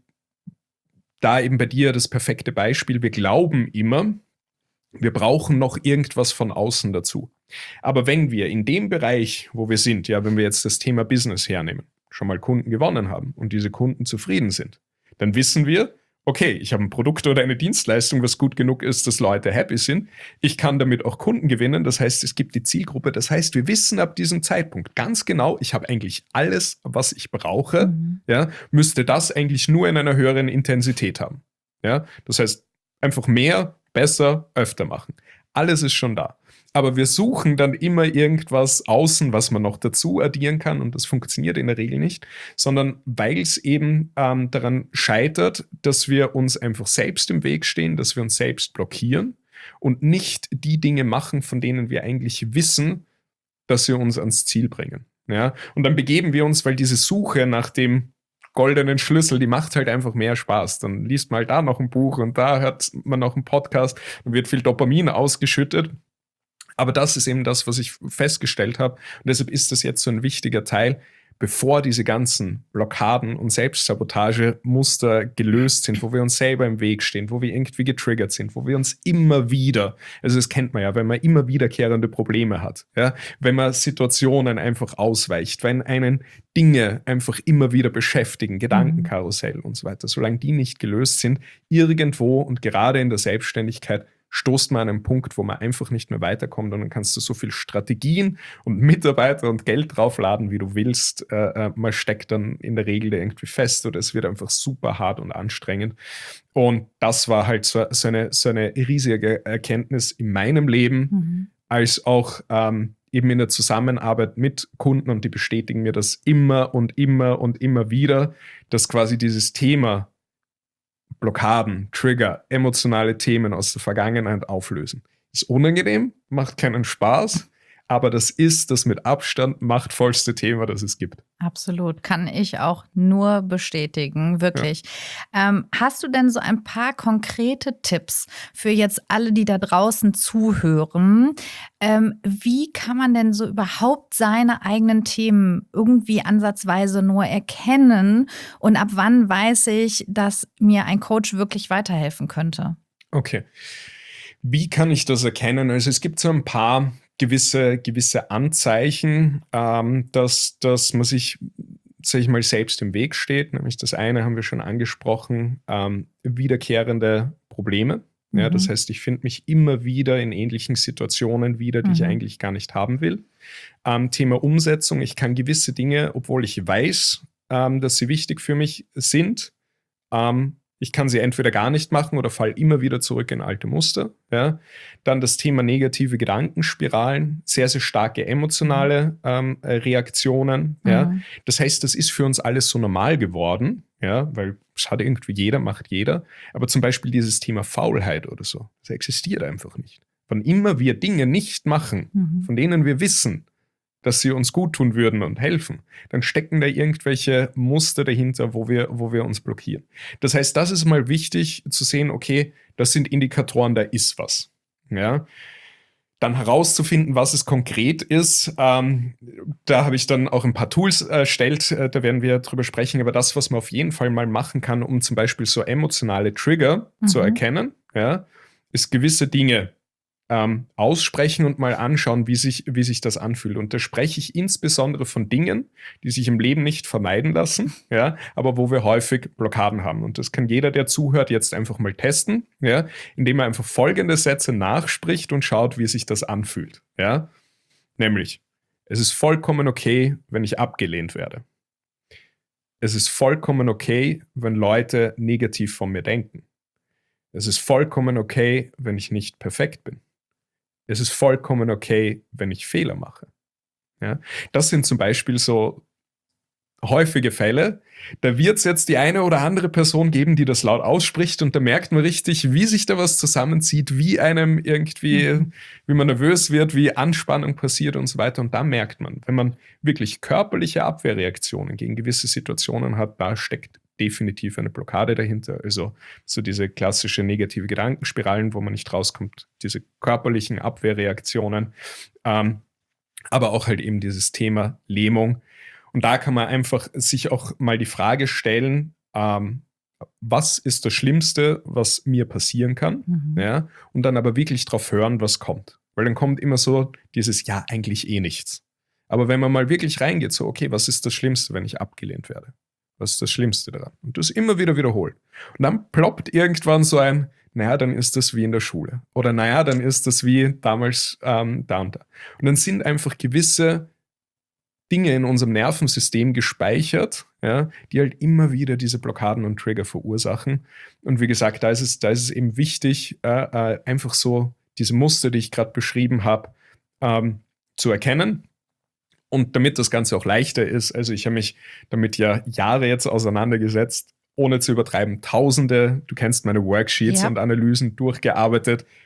da eben bei dir das perfekte Beispiel, wir glauben immer, wir brauchen noch irgendwas von außen dazu. Aber wenn wir in dem Bereich, wo wir sind, ja, wenn wir jetzt das Thema Business hernehmen, schon mal Kunden gewonnen haben und diese Kunden zufrieden sind, dann wissen wir, okay, ich habe ein Produkt oder eine Dienstleistung, was gut genug ist, dass Leute happy sind. Ich kann damit auch Kunden gewinnen. Das heißt, es gibt die Zielgruppe. Das heißt, wir wissen ab diesem Zeitpunkt ganz genau, ich habe eigentlich alles, was ich brauche. Mhm. Ja, müsste das eigentlich nur in einer höheren Intensität haben. Ja, das heißt, einfach mehr, besser, öfter machen. Alles ist schon da. Aber wir suchen dann immer irgendwas außen, was man noch dazu addieren kann, und das funktioniert in der Regel nicht, sondern weil es eben ähm, daran scheitert, dass wir uns einfach selbst im Weg stehen, dass wir uns selbst blockieren und nicht die Dinge machen, von denen wir eigentlich wissen, dass sie uns ans Ziel bringen. Ja? Und dann begeben wir uns, weil diese Suche nach dem goldenen Schlüssel, die macht halt einfach mehr Spaß. Dann liest man halt da noch ein Buch und da hört man noch einen Podcast und wird viel Dopamin ausgeschüttet. Aber das ist eben das, was ich festgestellt habe. Und deshalb ist das jetzt so ein wichtiger Teil. bevor diese ganzen Blockaden und Selbstsabotagemuster gelöst sind, wo wir uns selber im Weg stehen, wo wir irgendwie getriggert sind, wo wir uns immer wieder, also das kennt man ja, wenn man immer wiederkehrende Probleme hat, ja, wenn man Situationen einfach ausweicht, wenn einen Dinge einfach immer wieder beschäftigen, Gedankenkarussell und so weiter, solange die nicht gelöst sind, irgendwo und gerade in der Selbstständigkeit stoßt man an einen Punkt, wo man einfach nicht mehr weiterkommt und dann kannst du so viel Strategien und Mitarbeiter und Geld draufladen, wie du willst. Äh, man steckt dann in der Regel irgendwie fest oder es wird einfach super hart und anstrengend. Und das war halt so, so, eine, so eine riesige Erkenntnis in meinem Leben, mhm. als auch ähm, eben in der Zusammenarbeit mit Kunden und die bestätigen mir das immer und immer und immer wieder, dass quasi dieses Thema Blockaden, Trigger, emotionale Themen aus der Vergangenheit auflösen. Ist unangenehm, macht keinen Spaß, aber das ist das mit Abstand machtvollste Thema, das es gibt. Absolut, kann ich auch nur bestätigen, wirklich. Ja. Ähm, hast du denn so ein paar konkrete Tipps für jetzt alle, die da draußen zuhören? Ähm, wie kann man denn so überhaupt seine eigenen Themen irgendwie ansatzweise nur erkennen? Und ab wann weiß ich, dass mir ein Coach wirklich weiterhelfen könnte? Okay. Wie kann ich das erkennen? Also es gibt so ein paar gewisse, gewisse Anzeichen, ähm, dass, dass man sich, sag ich mal, selbst im Weg steht. Nämlich das eine haben wir schon angesprochen, ähm, wiederkehrende Probleme. Mhm. Ja, das heißt, ich finde mich immer wieder in ähnlichen Situationen wieder, die mhm. ich eigentlich gar nicht haben will. Ähm, Thema Umsetzung. Ich kann gewisse Dinge, obwohl ich weiß, ähm, dass sie wichtig für mich sind, ähm, ich kann sie entweder gar nicht machen oder fall immer wieder zurück in alte Muster. Ja. Dann das Thema negative Gedankenspiralen, sehr, sehr starke emotionale ähm, Reaktionen. Mhm. Ja. Das heißt, das ist für uns alles so normal geworden, ja, weil es hat irgendwie jeder, macht jeder. Aber zum Beispiel dieses Thema Faulheit oder so, das existiert einfach nicht. Wann immer wir Dinge nicht machen, mhm. von denen wir wissen, dass sie uns gut tun würden und helfen, dann stecken da irgendwelche Muster dahinter, wo wir, wo wir uns blockieren. Das heißt, das ist mal wichtig zu sehen, okay, das sind Indikatoren, da ist was. Ja? Dann herauszufinden, was es konkret ist, ähm, da habe ich dann auch ein paar Tools erstellt, äh, da werden wir drüber sprechen, aber das, was man auf jeden Fall mal machen kann, um zum Beispiel so emotionale Trigger mhm. zu erkennen, ja, ist gewisse Dinge Ähm, aussprechen und mal anschauen, wie sich, wie sich das anfühlt. Und da spreche ich insbesondere von Dingen, die sich im Leben nicht vermeiden lassen, ja, aber wo wir häufig Blockaden haben. Und das kann jeder, der zuhört, jetzt einfach mal testen, ja, indem er einfach folgende Sätze nachspricht und schaut, wie sich das anfühlt. Ja. Nämlich, es ist vollkommen okay, wenn ich abgelehnt werde. Es ist vollkommen okay, wenn Leute negativ von mir denken. Es ist vollkommen okay, wenn ich nicht perfekt bin. Es ist vollkommen okay, wenn ich Fehler mache. Ja? Das sind zum Beispiel so häufige Fälle. Da wird es jetzt die eine oder andere Person geben, die das laut ausspricht und da merkt man richtig, wie sich da was zusammenzieht, wie einem irgendwie, mhm. wie man nervös wird, wie Anspannung passiert und so weiter. Und da merkt man, wenn man wirklich körperliche Abwehrreaktionen gegen gewisse Situationen hat, da steckt definitiv eine Blockade dahinter. Also so diese klassische negative Gedankenspiralen, wo man nicht rauskommt, diese körperlichen Abwehrreaktionen, ähm, aber auch halt eben dieses Thema Lähmung. Und da kann man einfach sich auch mal die Frage stellen, ähm, was ist das Schlimmste, was mir passieren kann? Mhm. Ja? Und dann aber wirklich drauf hören, was kommt. Weil dann kommt immer so dieses, ja, eigentlich eh nichts. Aber wenn man mal wirklich reingeht, so, okay, was ist das Schlimmste, wenn ich abgelehnt werde? Was ist das Schlimmste daran? Und das immer wieder wiederholt. Und dann ploppt irgendwann so ein, naja, dann ist das wie in der Schule. Oder naja, dann ist das wie damals ähm, da und da. Und dann sind einfach gewisse Dinge in unserem Nervensystem gespeichert, ja, die halt immer wieder diese Blockaden und Trigger verursachen. Und wie gesagt, da ist es, da ist es eben wichtig, äh, äh, einfach so diese Muster, die ich gerade beschrieben habe, ähm, zu erkennen. Und damit das Ganze auch leichter ist, also ich habe mich damit ja Jahre jetzt auseinandergesetzt, ohne zu übertreiben, Tausende, du kennst meine Worksheets ja. und Analysen durchgearbeitet,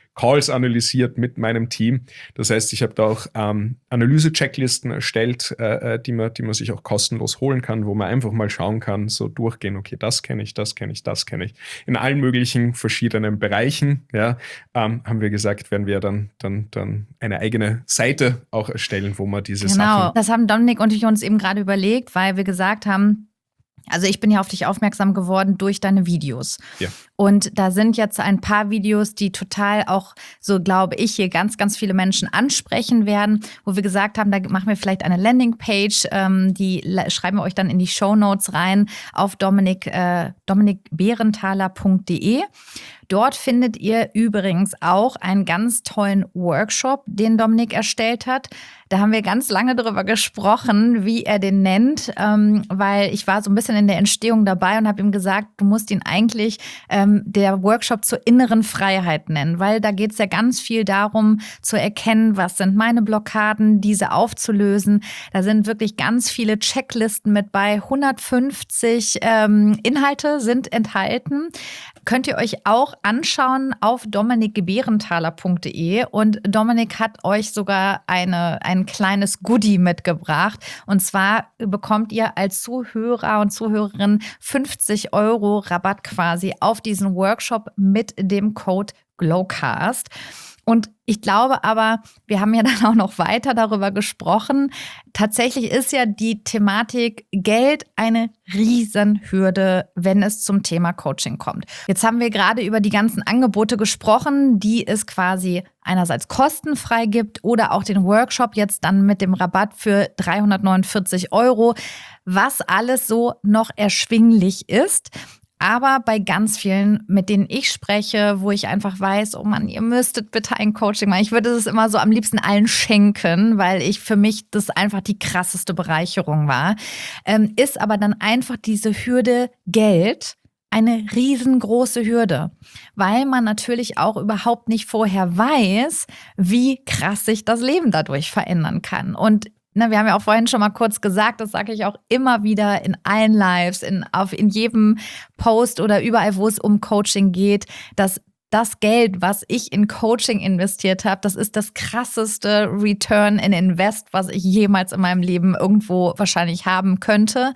Calls analysiert mit meinem Team. Das heißt, ich habe da auch ähm, Analyse-Checklisten erstellt, äh, die, man, die man sich auch kostenlos holen kann, wo man einfach mal schauen kann, so durchgehen, okay, das kenne ich, das kenne ich, das kenne ich. In allen möglichen verschiedenen Bereichen, ja, ähm, haben wir gesagt, werden wir dann, dann, dann eine eigene Seite auch erstellen, wo man diese genau, Sachen... Genau, das haben Dominik und ich uns eben gerade überlegt, weil wir gesagt haben, also ich bin ja auf dich aufmerksam geworden durch deine Videos. Ja. Und da sind jetzt ein paar Videos, die total auch, so glaube ich, hier ganz, ganz viele Menschen ansprechen werden, wo wir gesagt haben, da machen wir vielleicht eine Landingpage, ähm, die schreiben wir euch dann in die Shownotes rein auf dominik, äh, dominik berenthaler punkt de. Dort findet ihr übrigens auch einen ganz tollen Workshop, den Dominik erstellt hat. Da haben wir ganz lange drüber gesprochen, wie er den nennt, ähm, weil ich war so ein bisschen in der Entstehung dabei und habe ihm gesagt, du musst ihn eigentlich ähm, der Workshop zur inneren Freiheit nennen, weil da geht es ja ganz viel darum, zu erkennen, was sind meine Blockaden, diese aufzulösen. Da sind wirklich ganz viele Checklisten mit bei, hundertfünfzig ähm, Inhalte sind enthalten. Könnt ihr euch auch anschauen auf dominik berenthaler punkt de und Dominik hat euch sogar eine, ein kleines Goodie mitgebracht und zwar bekommt ihr als Zuhörer und Zuhörerin fünfzig Euro Rabatt quasi auf diesen Workshop mit dem Code Glowcast. Und ich glaube aber, wir haben ja dann auch noch weiter darüber gesprochen. Tatsächlich ist ja die Thematik Geld eine Riesenhürde, wenn es zum Thema Coaching kommt. Jetzt haben wir gerade über die ganzen Angebote gesprochen, die es quasi einerseits kostenfrei gibt oder auch den Workshop jetzt dann mit dem Rabatt für dreihundertneunundvierzig Euro, was alles so noch erschwinglich ist. Aber bei ganz vielen, mit denen ich spreche, wo ich einfach weiß, oh Mann, ihr müsstet bitte ein Coaching machen. Ich würde es immer so am liebsten allen schenken, weil ich für mich das einfach die krasseste Bereicherung war. Ähm, ist aber dann einfach diese Hürde Geld eine riesengroße Hürde, weil man natürlich auch überhaupt nicht vorher weiß, wie krass sich das Leben dadurch verändern kann. Und Na, wir haben ja auch vorhin schon mal kurz gesagt, das sage ich auch immer wieder in allen Lives, in, auf, in jedem Post oder überall, wo es um Coaching geht, dass das Geld, was ich in Coaching investiert habe, das ist das krasseste Return in Invest, was ich jemals in meinem Leben irgendwo wahrscheinlich haben könnte.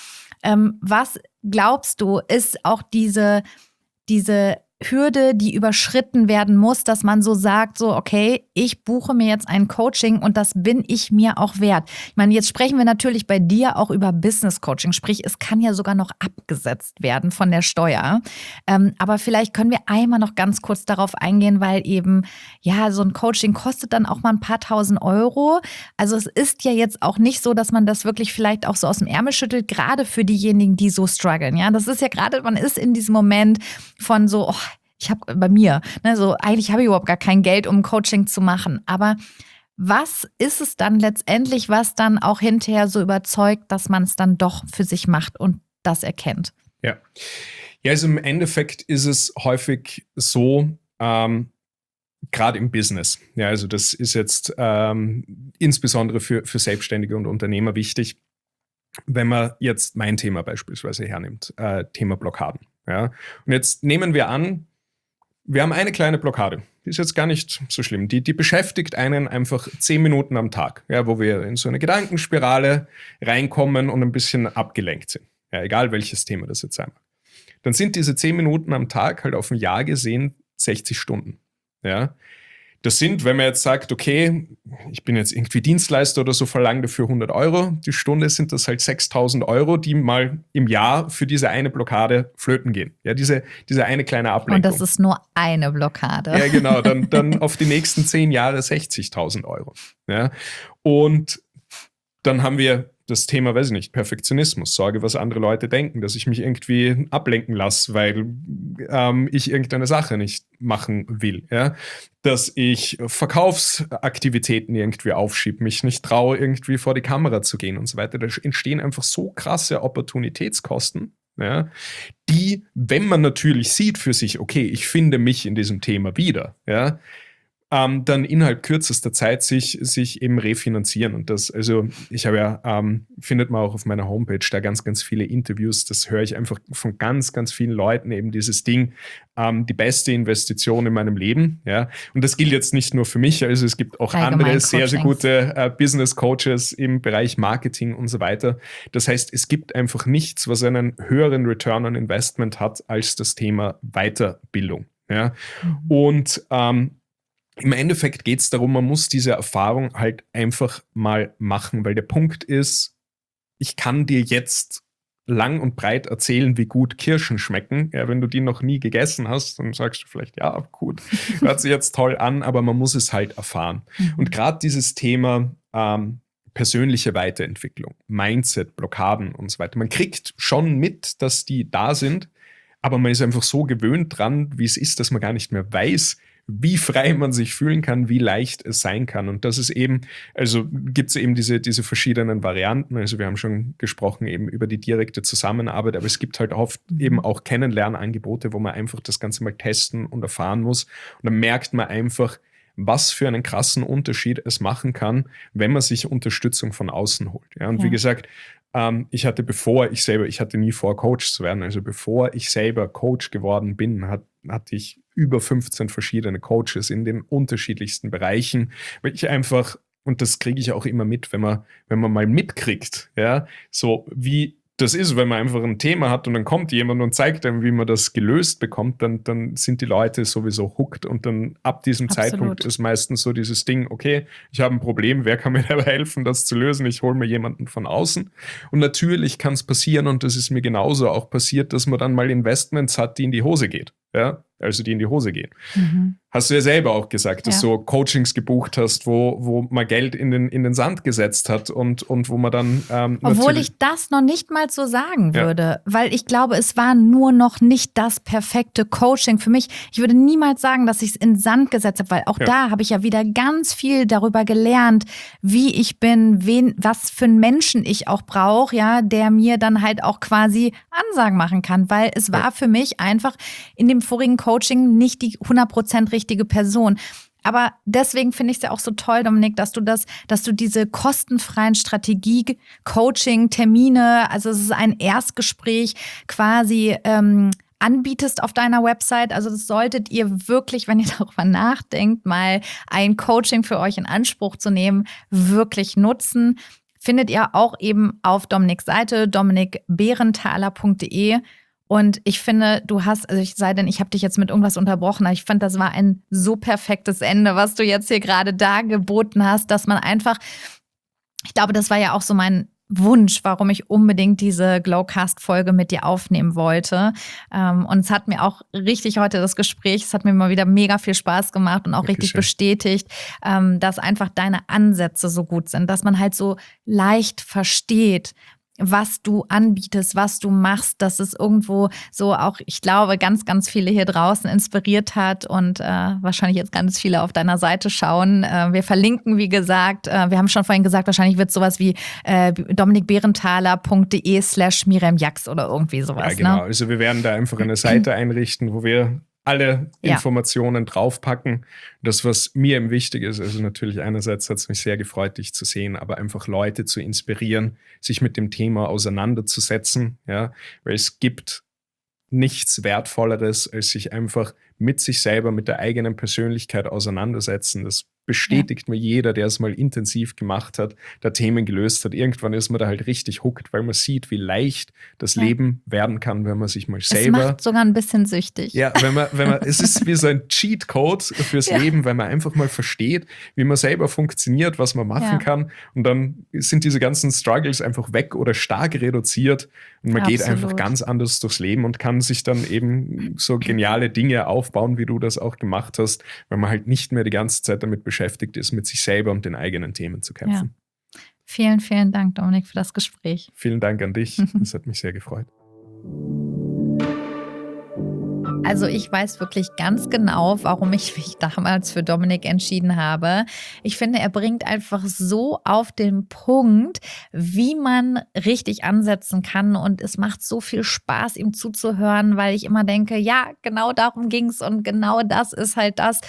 Ähm, was glaubst du, ist auch diese, diese Hürde, die überschritten werden muss, dass man so sagt, so okay, ich buche mir jetzt ein Coaching und das bin ich mir auch wert. Ich meine, jetzt sprechen wir natürlich bei dir auch über Business Coaching, sprich, es kann ja sogar noch abgesetzt werden von der Steuer. Ähm, aber vielleicht können wir einmal noch ganz kurz darauf eingehen, weil eben, ja, so ein Coaching kostet dann auch mal ein paar tausend Euro. Also es ist ja jetzt auch nicht so, dass man das wirklich vielleicht auch so aus dem Ärmel schüttelt, gerade für diejenigen, die so strugglen. Ja, das ist ja gerade, man ist in diesem Moment von so, oh, ich habe bei mir, ne, so eigentlich habe ich überhaupt gar kein Geld, um Coaching zu machen. Aber was ist es dann letztendlich, was dann auch hinterher so überzeugt, dass man es dann doch für sich macht und das erkennt? Ja, ja, also im Endeffekt ist es häufig so, ähm, gerade im Business. Ja, also das ist jetzt ähm, insbesondere für, für Selbstständige und Unternehmer wichtig, wenn man jetzt mein Thema beispielsweise hernimmt, äh, Thema Blockaden. Ja, und jetzt nehmen wir an, wir haben eine kleine Blockade. Die ist jetzt gar nicht so schlimm. Die, die beschäftigt einen einfach zehn Minuten am Tag, ja, wo wir in so eine Gedankenspirale reinkommen und ein bisschen abgelenkt sind. Ja, egal welches Thema das jetzt sein mag. Dann sind diese zehn Minuten am Tag halt auf ein Jahr gesehen sechzig Stunden. Ja. Das sind, wenn man jetzt sagt, okay, ich bin jetzt irgendwie Dienstleister oder so, verlange dafür hundert Euro die Stunde, sind das halt sechstausend Euro, die mal im Jahr für diese eine Blockade flöten gehen. Ja, diese, diese eine kleine Ablenkung. Und das ist nur eine Blockade. Ja, genau, dann, dann auf die nächsten zehn Jahre sechzigtausend Euro. Ja, und dann haben wir das Thema, weiß ich nicht, Perfektionismus, Sorge, was andere Leute denken, dass ich mich irgendwie ablenken lasse, weil ähm, ich irgendeine Sache nicht machen will. Ja? Dass ich Verkaufsaktivitäten irgendwie aufschiebe, mich nicht traue, irgendwie vor die Kamera zu gehen und so weiter. Da entstehen einfach so krasse Opportunitätskosten, ja, die, wenn man natürlich sieht für sich, okay, ich finde mich in diesem Thema wieder, ja, ähm, dann innerhalb kürzester Zeit sich, sich eben refinanzieren. Und das, also ich habe ja, ähm, findet man auch auf meiner Homepage da ganz, ganz viele Interviews. Das höre ich einfach von ganz, ganz vielen Leuten, eben dieses Ding, ähm, die beste Investition in meinem Leben. Ja. Und das gilt jetzt nicht nur für mich, also es gibt auch Allgemein andere sehr, sehr Coachings. gute äh, Business Coaches im Bereich Marketing und so weiter. Das heißt, es gibt einfach nichts, was einen höheren Return on Investment hat, als das Thema Weiterbildung. Ja. Mhm. Und ähm, im Endeffekt geht es darum, man muss diese Erfahrung halt einfach mal machen, weil der Punkt ist, ich kann dir jetzt lang und breit erzählen, wie gut Kirschen schmecken. Ja, wenn du die noch nie gegessen hast, dann sagst du vielleicht, ja, gut, hört sich jetzt toll an, aber man muss es halt erfahren. Mhm. Und gerade dieses Thema ähm, persönliche Weiterentwicklung, Mindset, Blockaden und so weiter, man kriegt schon mit, dass die da sind, aber man ist einfach so gewöhnt dran, wie es ist, dass man gar nicht mehr weiß, wie frei man sich fühlen kann, wie leicht es sein kann. Und das ist eben, also gibt es eben diese, diese verschiedenen Varianten. Also wir haben schon gesprochen eben über die direkte Zusammenarbeit, aber es gibt halt oft mhm. eben auch Kennenlernangebote, wo man einfach das Ganze mal testen und erfahren muss. Und dann merkt man einfach, was für einen krassen Unterschied es machen kann, wenn man sich Unterstützung von außen holt. Ja, und ja. wie gesagt, ähm, ich hatte bevor ich selber, ich hatte nie vor, Coach zu werden, also bevor ich selber Coach geworden bin, hat, hatte ich über fünfzehn verschiedene Coaches in den unterschiedlichsten Bereichen, weil ich einfach, und das kriege ich auch immer mit, wenn man, wenn man mal mitkriegt, ja, so wie das ist, wenn man einfach ein Thema hat und dann kommt jemand und zeigt einem, wie man das gelöst bekommt, dann, dann sind die Leute sowieso hooked und dann ab diesem Absolut. Zeitpunkt ist meistens so dieses Ding, okay, ich habe ein Problem, wer kann mir dabei helfen, das zu lösen? Ich hole mir jemanden von außen. Und natürlich kann es passieren, und das ist mir genauso auch passiert, dass man dann mal Investments hat, die in die Hose geht. Ja, also die in die Hose gehen. Mhm. Hast du ja selber auch gesagt, dass ja. du Coachings gebucht hast, wo, wo man Geld in den, in den Sand gesetzt hat und, und wo man dann... Ähm, Obwohl ich das noch nicht mal so sagen würde, ja. weil ich glaube, es war nur noch nicht das perfekte Coaching für mich. Ich würde niemals sagen, dass ich es in den Sand gesetzt habe, weil auch ja. da habe ich ja wieder ganz viel darüber gelernt, wie ich bin, wen, was für einen Menschen ich auch brauche, ja, der mir dann halt auch quasi Ansagen machen kann, weil es war ja. für mich einfach in dem vorigen Coaching nicht die hundert Prozent richtige Person. Aber deswegen finde ich es ja auch so toll, Dominik, dass du das, dass du diese kostenfreien Strategie, Coaching, Termine, also es ist ein Erstgespräch quasi ähm, anbietest auf deiner Website. Also das solltet ihr wirklich, wenn ihr darüber nachdenkt, mal ein Coaching für euch in Anspruch zu nehmen, wirklich nutzen. Findet ihr auch eben auf Dominiks Seite, dominik berenthaler punkt de. Und ich finde, du hast, also ich sei denn, ich habe dich jetzt mit irgendwas unterbrochen, aber ich fand, das war ein so perfektes Ende, was du jetzt hier gerade dargeboten hast, dass man einfach, ich glaube, das war ja auch so mein Wunsch, warum ich unbedingt diese Glowcast-Folge mit dir aufnehmen wollte. Und es hat mir auch richtig heute das Gespräch, es hat mir mal wieder mega viel Spaß gemacht und auch richtig bestätigt, dass einfach deine Ansätze so gut sind, dass man halt so leicht versteht, was du anbietest, was du machst, dass es irgendwo so auch, ich glaube, ganz, ganz viele hier draußen inspiriert hat und äh, wahrscheinlich jetzt ganz viele auf deiner Seite schauen. Äh, wir verlinken, wie gesagt, äh, wir haben schon vorhin gesagt, wahrscheinlich wird es sowas wie äh, dominikberenthaler punkt de slash Miriam Jax oder irgendwie sowas. Ja, genau. Ne? Also wir werden da einfach eine Seite einrichten, wo wir alle Informationen ja. draufpacken. Das, was mir eben wichtig ist, also natürlich einerseits hat es mich sehr gefreut, dich zu sehen, aber einfach Leute zu inspirieren, sich mit dem Thema auseinanderzusetzen, ja, weil es gibt nichts Wertvolleres, als sich einfach mit sich selber, mit der eigenen Persönlichkeit auseinandersetzen. Das bestätigt ja. mir jeder, der es mal intensiv gemacht hat, der Themen gelöst hat. Irgendwann ist man da halt richtig hooked, weil man sieht, wie leicht das ja. Leben werden kann, wenn man sich mal selber... Es macht sogar ein bisschen süchtig. Ja, wenn man, wenn man, es ist wie so ein Cheatcode fürs ja. Leben, weil man einfach mal versteht, wie man selber funktioniert, was man machen ja. kann. Und dann sind diese ganzen Struggles einfach weg oder stark reduziert. Und man Absolut. geht einfach ganz anders durchs Leben und kann sich dann eben so geniale Dinge aufbauen, wie du das auch gemacht hast, weil man halt nicht mehr die ganze Zeit damit beschäftigt ist, mit sich selber und den eigenen Themen zu kämpfen. Ja. Vielen, vielen Dank, Dominik, für das Gespräch. Vielen Dank an dich. Das hat mich sehr gefreut. Also ich weiß wirklich ganz genau, warum ich mich damals für Dominik entschieden habe. Ich finde, er bringt einfach so auf den Punkt, wie man richtig ansetzen kann. Und es macht so viel Spaß, ihm zuzuhören, weil ich immer denke, ja, genau darum ging es und genau das ist halt das,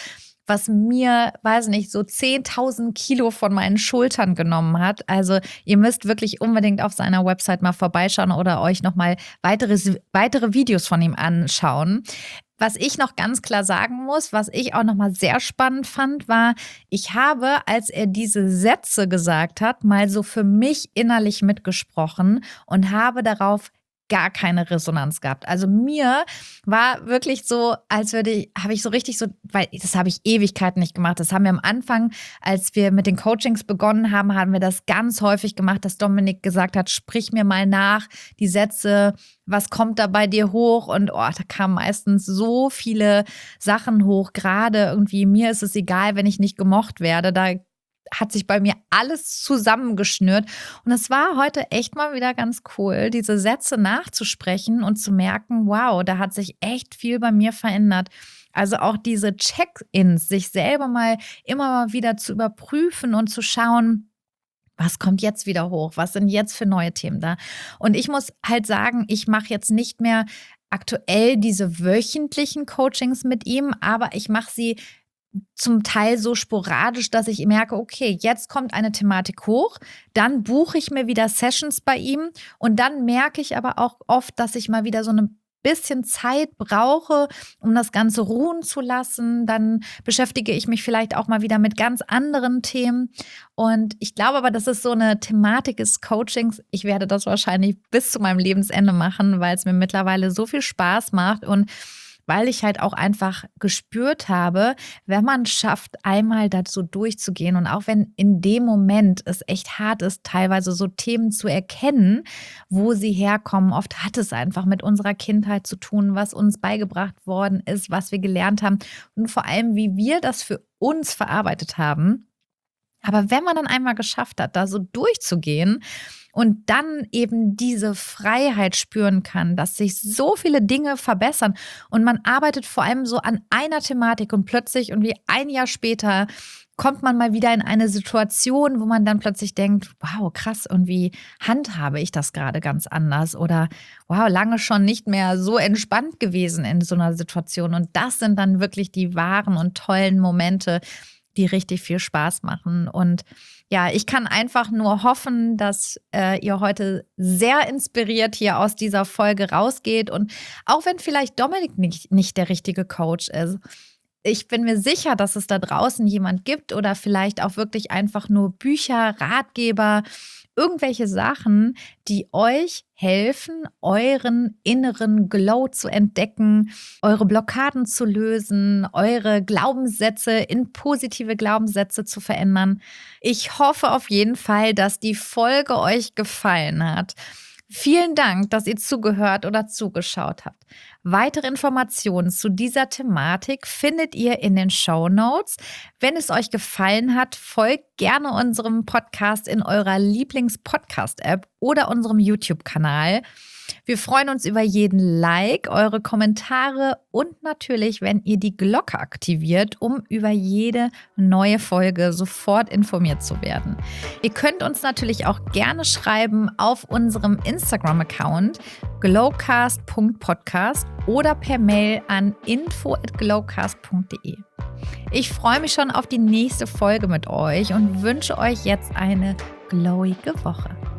was mir, weiß nicht, so zehntausend Kilo von meinen Schultern genommen hat. Also ihr müsst wirklich unbedingt auf seiner Website mal vorbeischauen oder euch nochmal weitere, weitere Videos von ihm anschauen. Was ich noch ganz klar sagen muss, was ich auch nochmal sehr spannend fand, war, ich habe, als er diese Sätze gesagt hat, mal so für mich innerlich mitgesprochen und habe darauf gar keine Resonanz gehabt. Also mir war wirklich so, als würde ich, habe ich so richtig so, weil das habe ich Ewigkeiten nicht gemacht. Das haben wir am Anfang, als wir mit den Coachings begonnen haben, haben wir das ganz häufig gemacht, dass Dominik gesagt hat, sprich mir mal nach, die Sätze, was kommt da bei dir hoch? Und oh, da kamen meistens so viele Sachen hoch. Gerade irgendwie, mir ist es egal, wenn ich nicht gemocht werde. Da hat sich bei mir alles zusammengeschnürt. Und es war heute echt mal wieder ganz cool, diese Sätze nachzusprechen und zu merken, wow, da hat sich echt viel bei mir verändert. Also auch diese Check-ins, sich selber mal immer mal wieder zu überprüfen und zu schauen, was kommt jetzt wieder hoch? Was sind jetzt für neue Themen da? Und ich muss halt sagen, ich mache jetzt nicht mehr aktuell diese wöchentlichen Coachings mit ihm, aber ich mache sie zum Teil so sporadisch, dass ich merke, okay, jetzt kommt eine Thematik hoch, dann buche ich mir wieder Sessions bei ihm und dann merke ich aber auch oft, dass ich mal wieder so ein bisschen Zeit brauche, um das Ganze ruhen zu lassen. Dann beschäftige ich mich vielleicht auch mal wieder mit ganz anderen Themen. Und ich glaube aber, dass es so eine Thematik ist, Coachings. Ich werde das wahrscheinlich bis zu meinem Lebensende machen, weil es mir mittlerweile so viel Spaß macht und weil ich halt auch einfach gespürt habe, wenn man schafft, einmal dazu durchzugehen und auch wenn in dem Moment es echt hart ist, teilweise so Themen zu erkennen, wo sie herkommen. Oft hat es einfach mit unserer Kindheit zu tun, was uns beigebracht worden ist, was wir gelernt haben und vor allem, wie wir das für uns verarbeitet haben. Aber wenn man dann einmal geschafft hat, da so durchzugehen und dann eben diese Freiheit spüren kann, dass sich so viele Dinge verbessern und man arbeitet vor allem so an einer Thematik und plötzlich irgendwie ein Jahr später kommt man mal wieder in eine Situation, wo man dann plötzlich denkt, wow, krass, irgendwie handhabe ich das gerade ganz anders oder wow, lange schon nicht mehr so entspannt gewesen in so einer Situation. Und das sind dann wirklich die wahren und tollen Momente, die richtig viel Spaß machen. Und ja, ich kann einfach nur hoffen, dass äh, ihr heute sehr inspiriert hier aus dieser Folge rausgeht. Und auch wenn vielleicht Dominik nicht, nicht der richtige Coach ist, ich bin mir sicher, dass es da draußen jemand gibt oder vielleicht auch wirklich einfach nur Bücher, Ratgeber, irgendwelche Sachen, die euch helfen, euren inneren Glow zu entdecken, eure Blockaden zu lösen, eure Glaubenssätze in positive Glaubenssätze zu verändern. Ich hoffe auf jeden Fall, dass die Folge euch gefallen hat. Vielen Dank, dass ihr zugehört oder zugeschaut habt. Weitere Informationen zu dieser Thematik findet ihr in den Shownotes. Wenn es euch gefallen hat, folgt gerne unserem Podcast in eurer Lieblings-Podcast-App oder unserem YouTube-Kanal. Wir freuen uns über jeden Like, eure Kommentare und natürlich, wenn ihr die Glocke aktiviert, um über jede neue Folge sofort informiert zu werden. Ihr könnt uns natürlich auch gerne schreiben auf unserem Instagram-Account glowcast punkt podcast oder per Mail an info at glowcast punkt de. Ich freue mich schon auf die nächste Folge mit euch und wünsche euch jetzt eine glowige Woche.